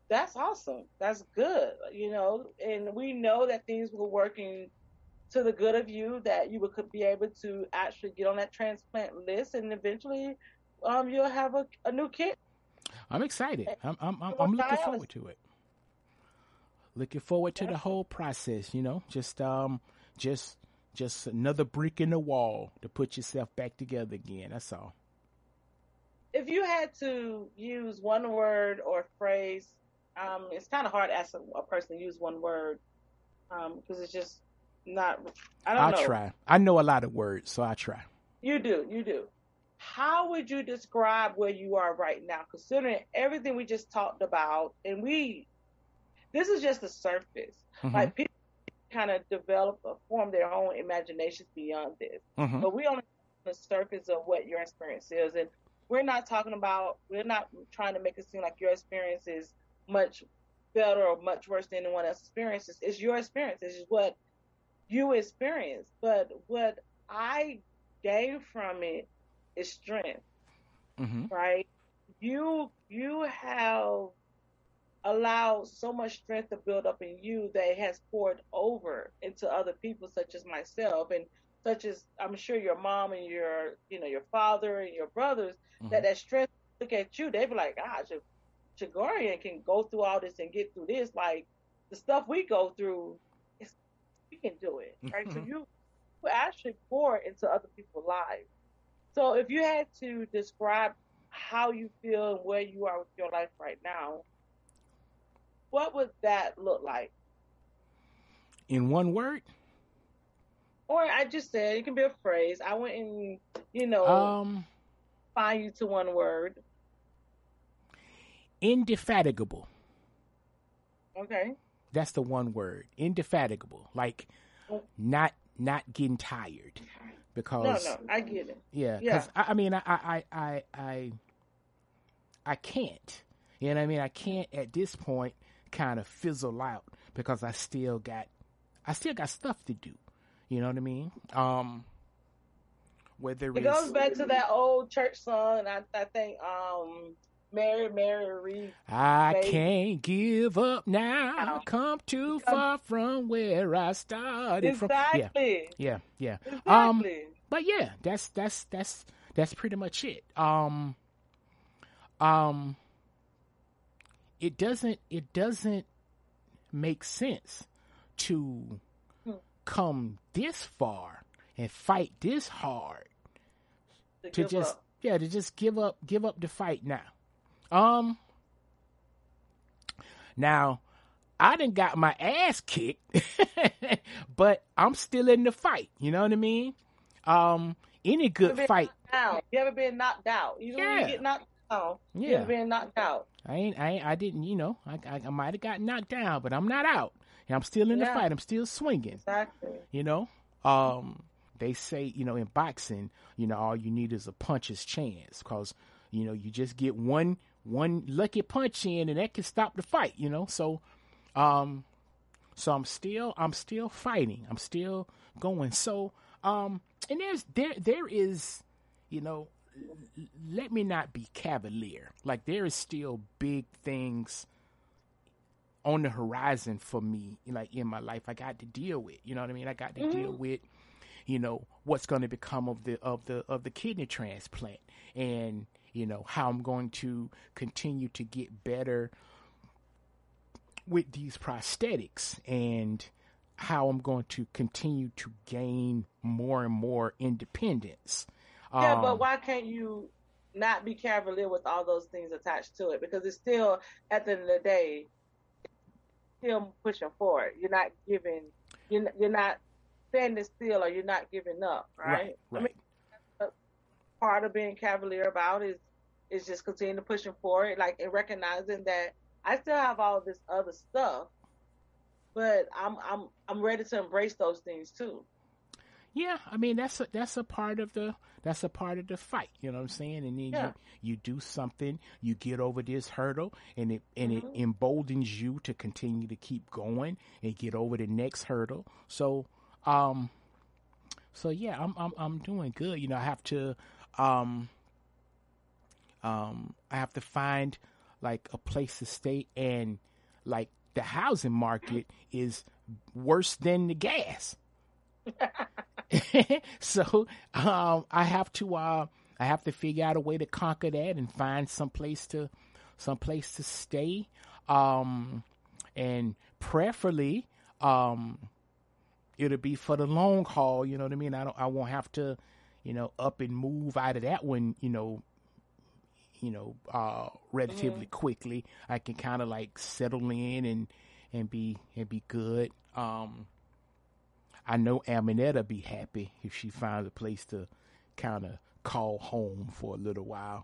Speaker 2: That's awesome. That's good. You know, and we know that things were working to the good of you, that you would could be able to actually get on that transplant list, and eventually, um, you'll have a, a new kid.
Speaker 1: I'm excited. I'm I'm I'm,
Speaker 2: It
Speaker 1: I'm
Speaker 2: won't
Speaker 1: looking
Speaker 2: die out.
Speaker 1: forward to it. Looking forward to the
Speaker 2: That's-
Speaker 1: whole process. You know, just um, just just another brick in the wall to put yourself back together again. That's all.
Speaker 2: If you had to use one word or phrase, um, it's kind of hard to ask a, a person to use one word, um, because it's just not. I don't
Speaker 1: I'll
Speaker 2: know.
Speaker 1: try. I know a lot of words, so I try.
Speaker 2: You do, you do. How would you describe where you are right now, considering everything we just talked about? And we, this is just the surface.
Speaker 1: Hmm.
Speaker 2: Like people kind of develop or form their own imaginations beyond this.
Speaker 1: Hmm.
Speaker 2: But we only on the surface of what your experience is. And we're not talking about, we're not trying to make it seem like your experience is much better or much worse than anyone else's experiences. It's your experience. It's just what you experience. But what I gain from it is strength,
Speaker 1: Hmm.
Speaker 2: right? You you have allowed so much strength to build up in you that it has poured over into other people, such as myself, and such as I'm sure your mom and your you know your father and your brothers.
Speaker 1: Hmm.
Speaker 2: That that strength, look at you, they be like, gosh, if Chagorian can go through all this and get through this, like the stuff we go through, it's, we can do it, right? So
Speaker 1: Hmm.
Speaker 2: you, you actually pour into other people's lives. So if you had to describe how you feel and where you are with your life right now, what would that look like?
Speaker 1: In one word,
Speaker 2: Or I just said it can be a phrase. I went and you know
Speaker 1: um,
Speaker 2: find you to one word.
Speaker 1: indefatigable.
Speaker 2: Okay.
Speaker 1: That's the one word. Indefatigable. Like not not getting tired
Speaker 2: No,
Speaker 1: because
Speaker 2: no, I get it.
Speaker 1: yeah,
Speaker 2: Yeah,
Speaker 1: because I, I mean I I I I I can't. You know what I mean? I can't at this point kind of fizzle out because I still got I still got stuff to do. You know what I mean? Um, whether
Speaker 2: it goes
Speaker 1: it's
Speaker 2: back to that old church song. I I think um Mary Mary Reed
Speaker 1: I
Speaker 2: made
Speaker 1: can't give up now,
Speaker 2: now.
Speaker 1: come too
Speaker 2: Because
Speaker 1: far from where I started from. Yeah,
Speaker 2: exactly,
Speaker 1: yeah, yeah. Um,
Speaker 2: exactly.
Speaker 1: but yeah, that's that's that's that's pretty much it. Um, um, it doesn't it doesn't make sense to
Speaker 2: Hmm.
Speaker 1: come this far and fight this hard
Speaker 2: To
Speaker 1: to
Speaker 2: give
Speaker 1: just
Speaker 2: up.
Speaker 1: yeah to just give up give up the fight now. Um, now I done got my ass kicked, but I'm still in the fight. You know what I mean? Um, any
Speaker 2: You ever
Speaker 1: good
Speaker 2: been
Speaker 1: fight,
Speaker 2: knocked down? You ever been knocked out? Even when you
Speaker 1: yeah,
Speaker 2: get knocked down, you ever
Speaker 1: yeah.
Speaker 2: been knocked out?
Speaker 1: I ain't, I ain't, I didn't, you know, I, I, I might have got knocked down, but I'm not out. And I'm still in the
Speaker 2: Yeah,
Speaker 1: fight. I'm still swinging.
Speaker 2: exactly.
Speaker 1: You know, um, they say, you know, in boxing, you know, all you need is a puncher's chance, because, you know, you just get one, one lucky punch in, and that can stop the fight. You know, so, um, so I'm still, I'm still fighting. I'm still going. So, um, and there's, there, there is, you know, let me not be cavalier. Like there is still big things on the horizon for me, like in my life. I got to deal with. You know what I mean? I got to deal
Speaker 2: Hmm.
Speaker 1: with, you know, what's going to become of the of the of the kidney transplant, and you know how I'm going to continue to get better with these prosthetics, and how I'm going to continue to gain more and more independence.
Speaker 2: Yeah, but
Speaker 1: Um,
Speaker 2: why can't you not be cavalier with all those things attached to it? Because it's still, at the end of the day, still pushing forward. You're not giving, you're not, you're not standing still, or you're not giving up,
Speaker 1: right,
Speaker 2: right? I mean,
Speaker 1: right.
Speaker 2: uh, part of being cavalier about is is just continuing to pushing forward, like and recognizing that I still have all this other stuff, but I'm I'm I'm ready to embrace those things too.
Speaker 1: Yeah, I mean that's a that's a part of the that's a part of the fight. You know what I'm saying? And then
Speaker 2: Yeah.
Speaker 1: you you do something, you get over this hurdle, and it and it
Speaker 2: Hmm.
Speaker 1: emboldens you to continue to keep going and get over the next hurdle. So, um, so yeah, I'm I'm I'm doing good. You know, I have to um um I have to find like a place to stay, and like the housing market is worse than the gas. So um, I have to uh, I have to figure out a way to conquer that and find some place to some place to stay, um, and preferably um, it'll be for the long haul. You know what I mean? I don't I won't have to, you know, up and move out of that one. You know, you know, uh, relatively mm-hmm. quickly. I can kind of like settle in and and be and be good. Um, I know Aminetta be happy if she finds a place to kind of call home for a little while.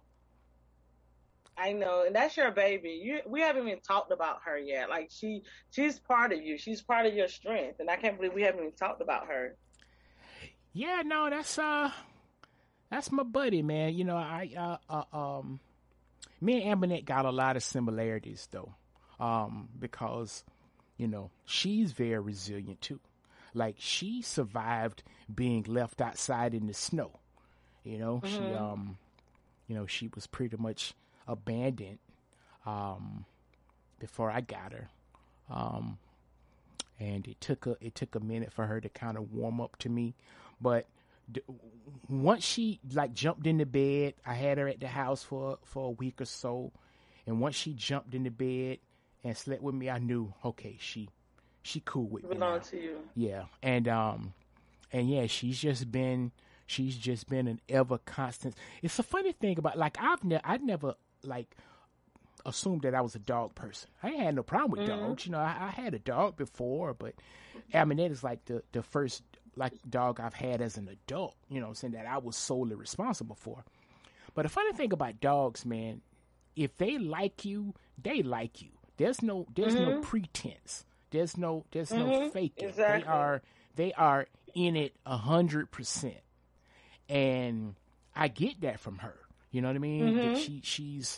Speaker 2: I know, and that's your baby. You, we haven't even talked about her yet. Like she, she's part of you. She's part of your strength, and I can't believe we haven't even talked about her.
Speaker 1: Yeah, no, that's uh, that's my buddy, man. You know, I uh, uh um, me and Aminette got a lot of similarities though, um, because you know she's very resilient too. Like she survived being left outside in the snow. You know, mm-hmm. she um, you know, she was pretty much abandoned um, before I got her, um, and it took a it took a minute for her to kind of warm up to me. But d- once she like jumped into bed, I had her at the house for for a week or so, and once she jumped into bed and slept with me, I knew okay, she. She cool with me now.
Speaker 2: To you.
Speaker 1: Yeah, and um, and yeah, she's just been she's just been an ever constant. It's a funny thing about like I've never I never like assumed that I was a dog person. I ain't had no problem with mm-hmm. dogs. You know, I, I had a dog before, but Aminette is like the the first like dog I've had as an adult. You know, saying that I was solely responsible for. But the funny thing about dogs, man, if they like you, they like you. There's no there's mm-hmm. no pretense. There's no, there's mm-hmm, no faking.
Speaker 2: Exactly.
Speaker 1: They are, they are in it a hundred percent, and I get that from her. You know what I mean?
Speaker 2: Mm-hmm.
Speaker 1: That she, she's,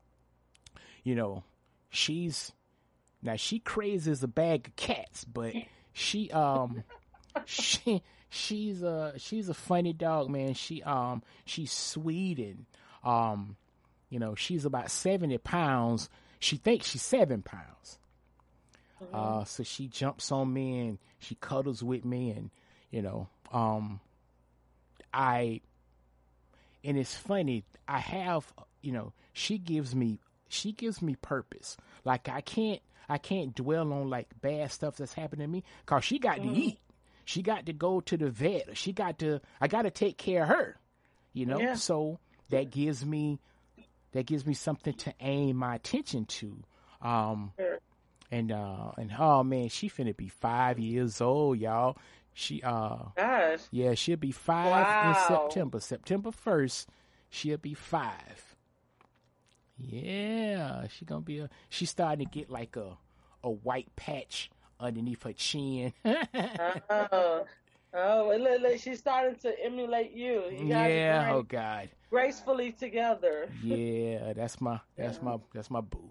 Speaker 1: you know, she's now she crazy as a bag of cats, but she, um, she, she's a, she's a funny dog, man. She, um, she's sweet and, um, you know, she's about seventy pounds. She thinks she's seven pounds. Uh, so she jumps on me and she cuddles with me, and you know, um, I, and it's funny. I have, you know, she gives me, she gives me purpose. Like I can't, I can't dwell on like bad stuff that's happening to me, cause she got mm. to eat. She got to go to the vet. She got to, I got to take care of her. You know,
Speaker 2: yeah.
Speaker 1: so that gives me, that gives me something to aim my attention to. Um.
Speaker 2: Sure.
Speaker 1: And uh and oh man, she finna be five years old, y'all. She uh
Speaker 2: Gosh.
Speaker 1: yeah, she'll be five
Speaker 2: wow.
Speaker 1: in September. September first, she'll be five. Yeah, she gonna be a she's starting to get like a a white patch underneath her chin.
Speaker 2: oh. Oh, look, look, she's starting to emulate you. You guys
Speaker 1: yeah, oh God.
Speaker 2: Gracefully together.
Speaker 1: Yeah, that's my that's yeah. my that's my boo.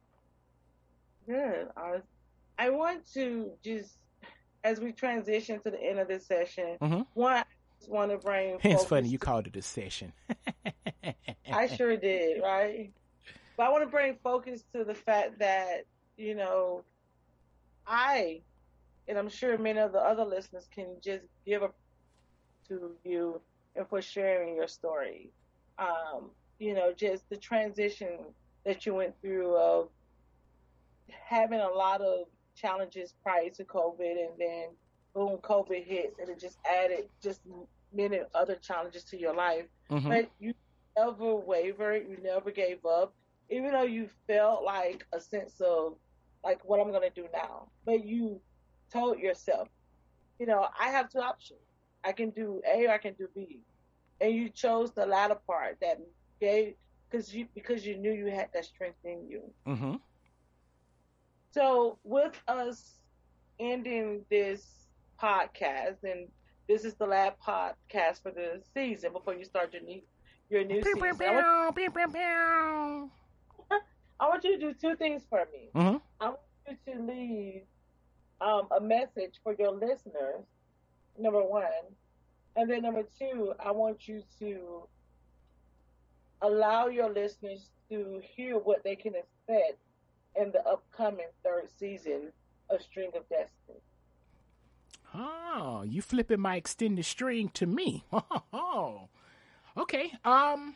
Speaker 2: Good. I, I want to just, as we transition to the end of this session,
Speaker 1: mm-hmm.
Speaker 2: one, I just want to bring.
Speaker 1: It's funny you called it a session.
Speaker 2: I sure did, right? But I want to bring focus to the fact that, you know, I, and I'm sure many of the other listeners can just give a to you and for sharing your story. Um, you know, just the transition that you went through of having a lot of challenges prior to COVID, and then boom, COVID hits, and it just added just many other challenges to your life.
Speaker 1: Mm-hmm.
Speaker 2: But you never wavered, you never gave up, even though you felt like a sense of like, what I'm going to do now. But you told yourself, you know, I have two options. I can do A or I can do B. And you chose the latter part that gave, because you, because you knew you had that strength in you.
Speaker 1: Mm-hmm.
Speaker 2: So with us ending this podcast, and this is the last podcast for the season before you start your new, your new
Speaker 1: pew,
Speaker 2: season.
Speaker 1: Pew, pew,
Speaker 2: I, want,
Speaker 1: pew, pew, pew.
Speaker 2: I want you to do two things for me.
Speaker 1: Mm-hmm.
Speaker 2: I want you to leave um, a message for your listeners, number one. And then number two, I want you to allow your listeners to hear what they can expect in the upcoming third season of String of Destiny.
Speaker 1: Oh, you flipping my extended string to me. Oh, okay. Um,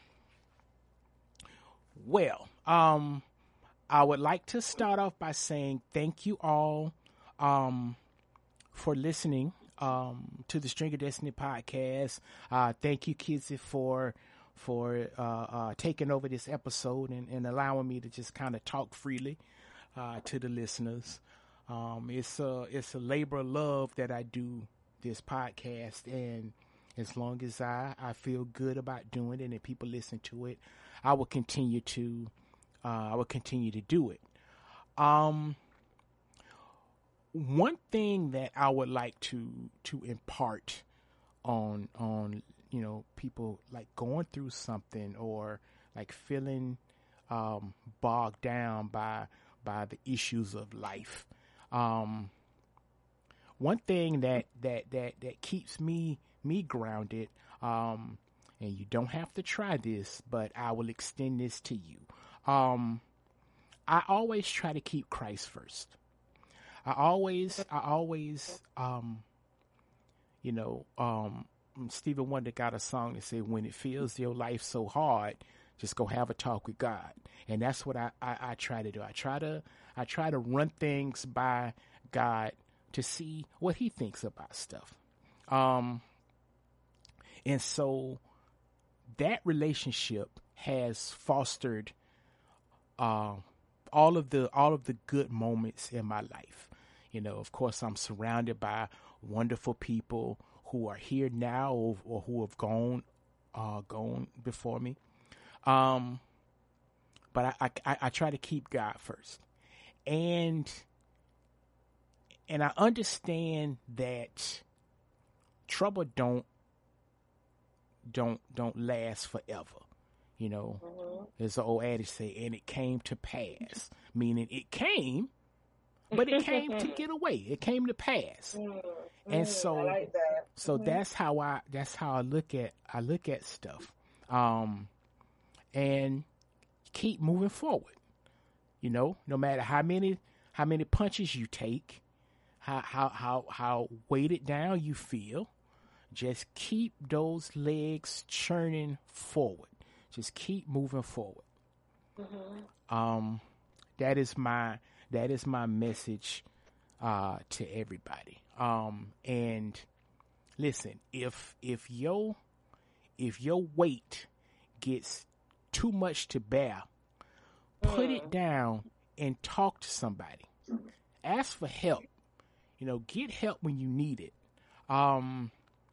Speaker 1: well, um, I would like to start off by saying thank you all, um, for listening, um, to the String of Destiny podcast. Uh, thank you, Kizzy, for for uh, uh, taking over this episode and, and allowing me to just kind of talk freely uh, to the listeners. Um, it's a it's a labor of love that I do this podcast, and as long as I, I feel good about doing it and people listen to it, I will continue to uh, I will continue to do it. Um, one thing that I would like to to impart on on you know people like going through something or like feeling um, bogged down by by the issues of life. Um, one thing that, that, that, that keeps me me grounded, um, and you don't have to try this, but I will extend this to you. Um, I always try to keep Christ first. I always, I always, um, you know, um, Stevie Wonder got a song that said, "When it feels your life so hard, just go have a talk with God." And that's what I, I, I try to do. I try to, I try to run things by God to see what he thinks about stuff. Um, and so that relationship has fostered, uh, all of the, all of the good moments in my life. You know, of course, I'm surrounded by wonderful people who are here now or, or who have gone, uh, gone before me. Um, but I, I, I try to keep God first. And, and I understand that trouble don't, don't, don't last forever. You know, mm-hmm. There's an old adage say, and it came to pass, meaning it came, but it came to get away. It came to pass. Mm-hmm. And so,
Speaker 2: I like that.
Speaker 1: so
Speaker 2: mm-hmm.
Speaker 1: that's how I, that's how I look at, I look at stuff. Um, and keep moving forward. You know, no matter how many, how many punches you take, how, how, how, how weighted down you feel, just keep those legs churning forward. Just keep moving forward. Mm-hmm. Um, that is my, that is my message, uh, to everybody. Um, and listen, if, if your, if your weight gets too much to bear, put mm. it down and talk to somebody. Ask for help. You know, get help when you need it. Um,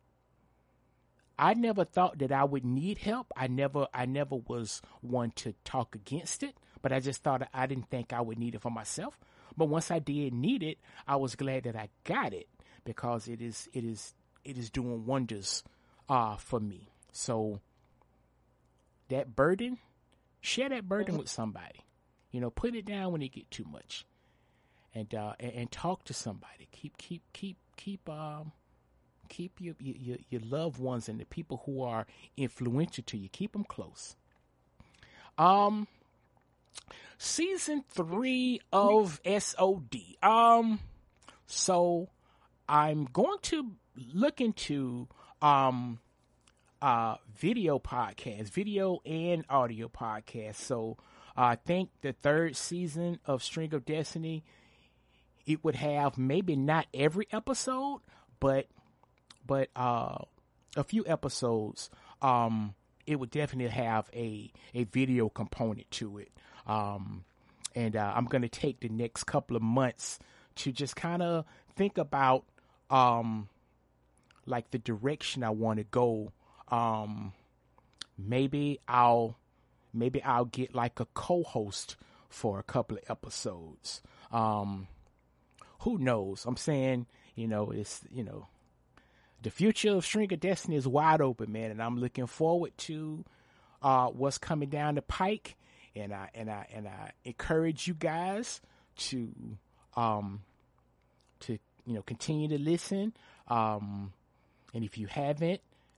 Speaker 1: I never thought that I would need help. I never, I never was one to talk against it, but I just thought I didn't think I would need it for myself. But once I did need it, I was glad that I got it because it is, it is, it is doing wonders, uh, for me. So that burden, share that burden with somebody. You know, put it down when it get too much, and uh, and, and talk to somebody. Keep, keep, keep, keep, um, keep your, your your loved ones and the people who are influential to you. Keep them close. Um, season three of S O D. Um, so I'm going to look into um. Uh, video podcast, video and audio podcast. So uh, I think the third season of String of Destiny, it would have maybe not every episode, but but uh, a few episodes. Um, it would definitely have a a video component to it. Um, and uh, I'm going to take the next couple of months to just kind of think about um, like the direction I want to go. Um, maybe I'll, maybe I'll get like a co-host for a couple of episodes. Um, who knows? I'm saying, you know, it's, you know, the future of String of Destiny is wide open, man. And I'm looking forward to, uh, what's coming down the pike. And I, and I, and I encourage you guys to, um, to, you know, continue to listen. Um, and if you haven't,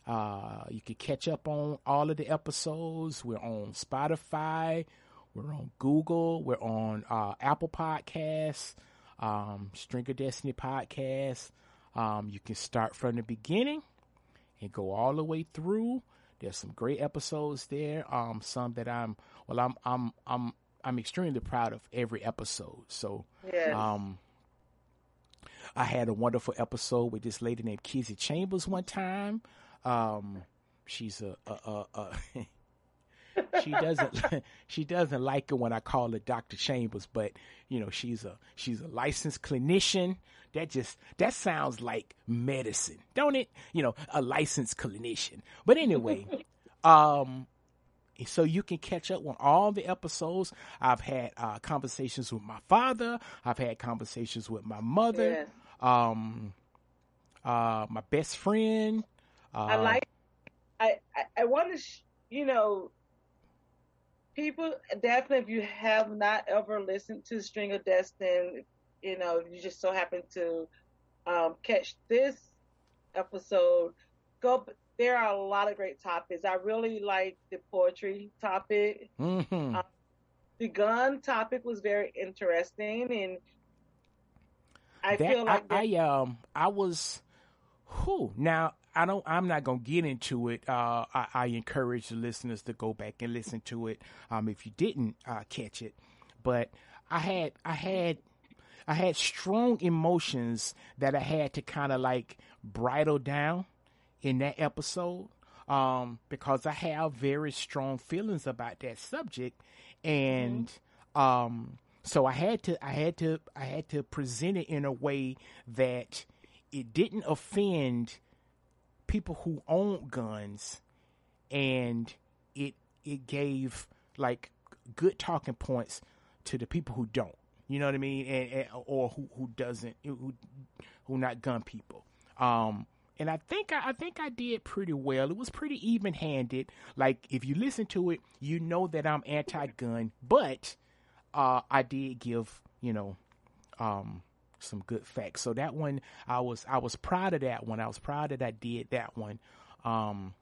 Speaker 1: Uh, you can catch up on all of the episodes. We're on Spotify. We're on Google. We're on uh, Apple Podcasts, um, Stringer Destiny Podcast. Um, you can start from the beginning and go all the way through. There's some great episodes there. Um, some that I'm well, I'm I'm I'm I'm extremely proud of every episode. So,
Speaker 2: yes.
Speaker 1: um, I had a wonderful episode with this lady named Kizzy Chambers one time. Um, she's a, a, a, a she doesn't she doesn't like it when I call her Doctor Chambers, but you know she's a she's a licensed clinician. That just that sounds like medicine, don't it? You know, a licensed clinician. But anyway, um, so you can catch up on all the episodes. I've had uh, conversations with my father. I've had conversations with my mother.
Speaker 2: Yes.
Speaker 1: Um, uh, my best friend. Uh,
Speaker 2: I like. I I, I want to, sh- you know, people definitely. If you have not ever listened to String of Destiny, you know, if you just so happen to um, catch this episode, go. There are a lot of great topics. I really like the poetry topic.
Speaker 1: Mm-hmm.
Speaker 2: Um, the gun topic was very interesting, and I
Speaker 1: that,
Speaker 2: feel like
Speaker 1: I, I um I was, who now. I don't. I'm not gonna get into it. Uh, I, I encourage the listeners to go back and listen to it. Um, if you didn't uh, catch it, but I had, I had, I had strong emotions that I had to kind of like bridle down in that episode. Um, because I have very strong feelings about that subject, and mm-hmm. um, so I had to, I had to, I had to present it in a way that it didn't offend people who own guns, and it it gave like good talking points to the people who don't, you know what I mean, and, and or who who doesn't, who who not gun people. Um, and I think I, I think I did pretty well. It was pretty even handed. Like if you listen to it, you know that I'm anti-gun, but uh, I did give you know. Um, some good facts. So that one, I was I was proud of that one. I was proud that I did that one. Um,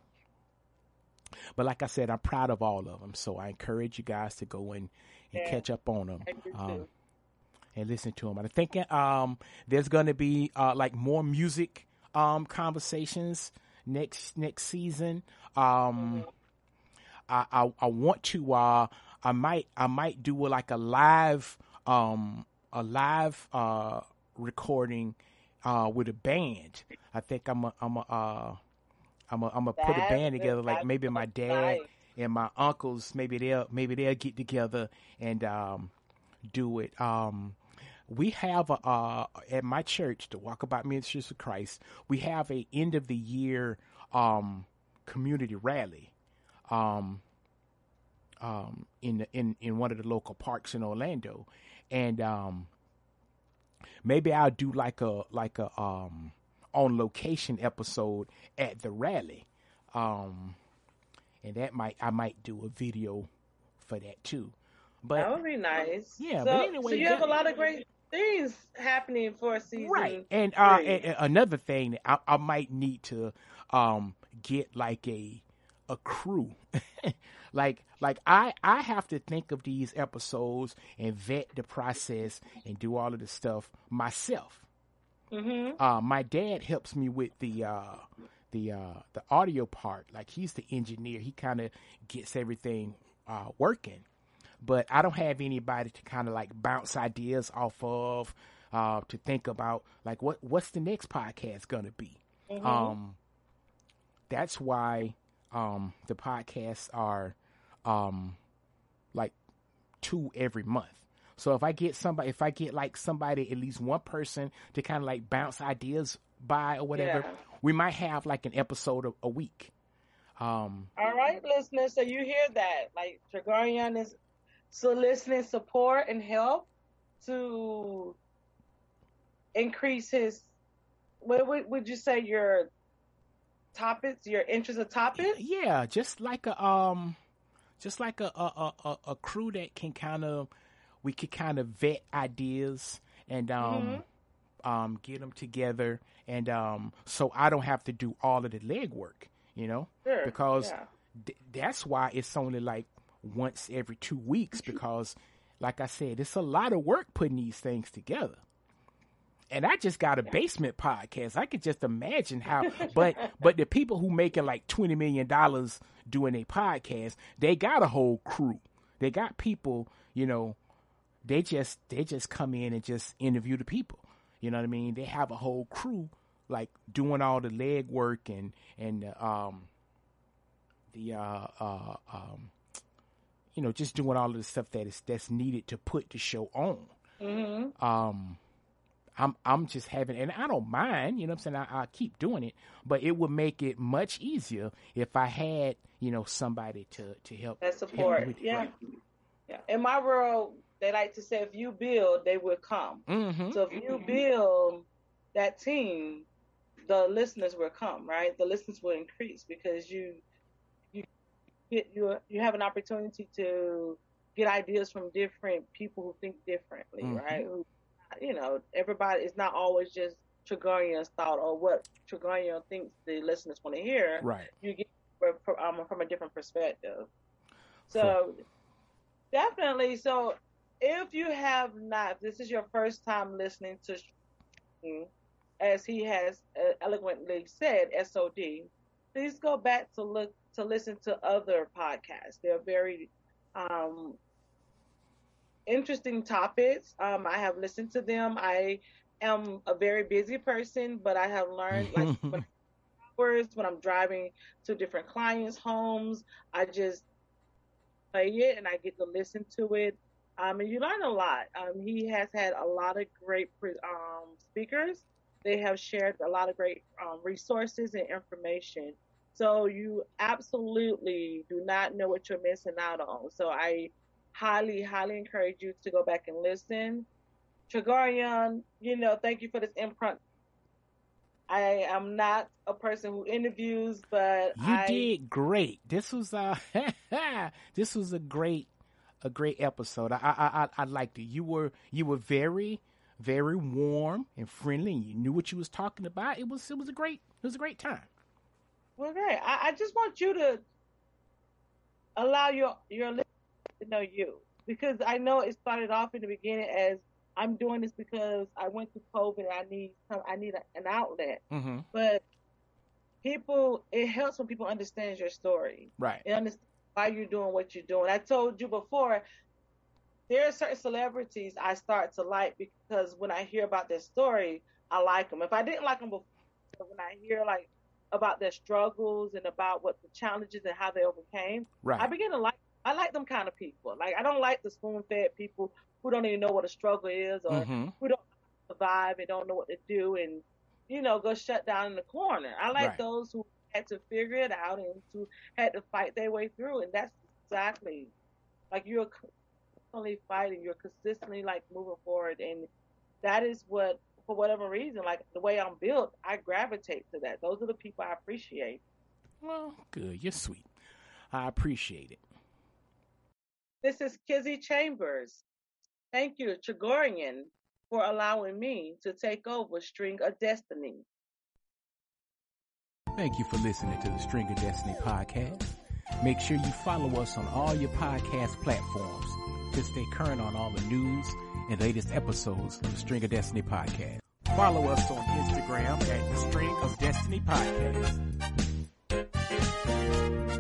Speaker 1: but like I said, I'm proud of all of them. So I encourage you guys to go in and yeah. catch up on them um, and listen to them. And I'm thinking um, there's going to be uh, like more music um, conversations next next season. Um, mm-hmm. I, I I want to. Uh, I might I might do like a live. Um, a live uh, recording uh, with a band. I think I'm a, I'm a, uh, I'm a, I'm gonna put a band together. Like maybe my dad and my uncles. Maybe they'll maybe they'll get together and um, do it. Um, we have a uh, at my church, the Walkabout Ministries of Christ. We have a end of the year um, community rally. Um, um, in the, in in one of the local parks in Orlando. And um, maybe I'll do like a like a um, on location episode at the rally, um, and that might I might do a video for that too. But
Speaker 2: that would be nice.
Speaker 1: Yeah,
Speaker 2: so,
Speaker 1: but anyway,
Speaker 2: so you
Speaker 1: that,
Speaker 2: have a lot of great things happening for season,
Speaker 1: right? And, uh, and, and another thing, I, I might need to um, get like a a crew. Like, like I, I have to think of these episodes and vet the process and do all of the stuff myself.
Speaker 2: Mm-hmm.
Speaker 1: Uh, my dad helps me with the, uh, the, uh, the audio part. Like he's the engineer. He kind of gets everything, uh, working, but I don't have anybody to kind of like bounce ideas off of, uh, to think about like what, what's the next podcast going to be?
Speaker 2: Mm-hmm.
Speaker 1: Um, that's why, um, the podcasts are, um, like two every month. So if I get somebody, if I get like somebody, at least one person to kind of like bounce ideas by or whatever, yeah. we might have like an episode a, a week. Um,
Speaker 2: All right, listeners. So you hear that? Like Tregorian is soliciting support and help to increase his. What would, would you say your topics, your interest of topics?
Speaker 1: Yeah, just like a um. Just like a a, a, a crew that can kind of, we could kind of vet ideas and um, mm-hmm. um, get them together. And um, so I don't have to do all of the legwork you know,
Speaker 2: sure.
Speaker 1: because
Speaker 2: yeah.
Speaker 1: th- that's why it's only like once every two weeks because, like I said, it's a lot of work putting these things together. And I just got a basement podcast. I could just imagine how, but but the people who making like twenty million dollars doing a podcast, they got a whole crew. They got people, you know, they just they just come in and just interview the people. You know what I mean? They have a whole crew like doing all the leg work and and um the uh uh um you know, just doing all of the stuff that is that's needed to put the show on.
Speaker 2: Mm-hmm.
Speaker 1: Um. I'm I'm just having, and I don't mind, you know what I'm saying, I, I keep doing it, but it would make it much easier if I had, you know, somebody to, to help.
Speaker 2: That support,
Speaker 1: help
Speaker 2: yeah.
Speaker 1: Right.
Speaker 2: yeah. In my world, they like to say, if you build, they will come.
Speaker 1: Mm-hmm.
Speaker 2: So if you build that team, the listeners will come, right? The listeners will increase because you you get you you have an opportunity to get ideas from different people who think differently, mm-hmm. right? Who, you know, everybody, it's not always just Tregorian's thought or what Tregorian thinks the listeners want to hear.
Speaker 1: Right.
Speaker 2: You get um, from a different perspective. So sure. Definitely. So if you have not, this is your first time listening to, as he has eloquently said, S O D, please go back to look to listen to other podcasts. They're very um, interesting topics. Um, I have listened to them. I am a very busy person, but I have learned, like, when, when I'm driving to different clients' homes, I just play it and I get to listen to it. Um, and you learn a lot. Um, he has had a lot of great um, speakers. They have shared a lot of great um, resources and information. So you absolutely do not know what you're missing out on. So I highly, highly encourage you to go back and listen. Tregorian, you know, thank you for this imprint. I am not a person who interviews, but
Speaker 1: you
Speaker 2: I...
Speaker 1: did great. This was uh, this was a great, a great episode. I, I, I, I liked it. You were, you were very, very warm and friendly. And you knew what you was talking about. It was, it was a great, it was a great time.
Speaker 2: Well, great. I, I just want you to allow your your listeners to know you, because I know it started off in the beginning as I'm doing this because I went through COVID and I need some, I need a, an outlet.
Speaker 1: Mm-hmm.
Speaker 2: But people, it helps when people understand your story.
Speaker 1: Right.
Speaker 2: They understand why you're doing what you're doing. I told you before, there are certain celebrities I start to like because when I hear about their story, I like them. If I didn't like them before, when I hear like about their struggles and about what the challenges and how they overcame,
Speaker 1: right.
Speaker 2: I begin to like, I like them kind of people. Like, I don't like the spoon-fed people who don't even know what a struggle is, or
Speaker 1: mm-hmm.
Speaker 2: who don't survive and don't know what to do and, you know, go shut down in the corner. I like right. those who had to figure it out and who had to fight their way through. And that's exactly, like, you're constantly fighting. You're consistently, like, moving forward. And that is what, for whatever reason, like, the way I'm built, I gravitate to that. Those are the people I appreciate.
Speaker 1: Well, good. You're sweet. I appreciate it.
Speaker 2: This is Kizzy Chambers. Thank you, Tregorian, for allowing me to take over String of Destiny.
Speaker 1: Thank you for listening to the String of Destiny podcast. Make sure you follow us on all your podcast platforms to stay current on all the news and latest episodes of the String of Destiny podcast. Follow us on Instagram at the String of Destiny podcast.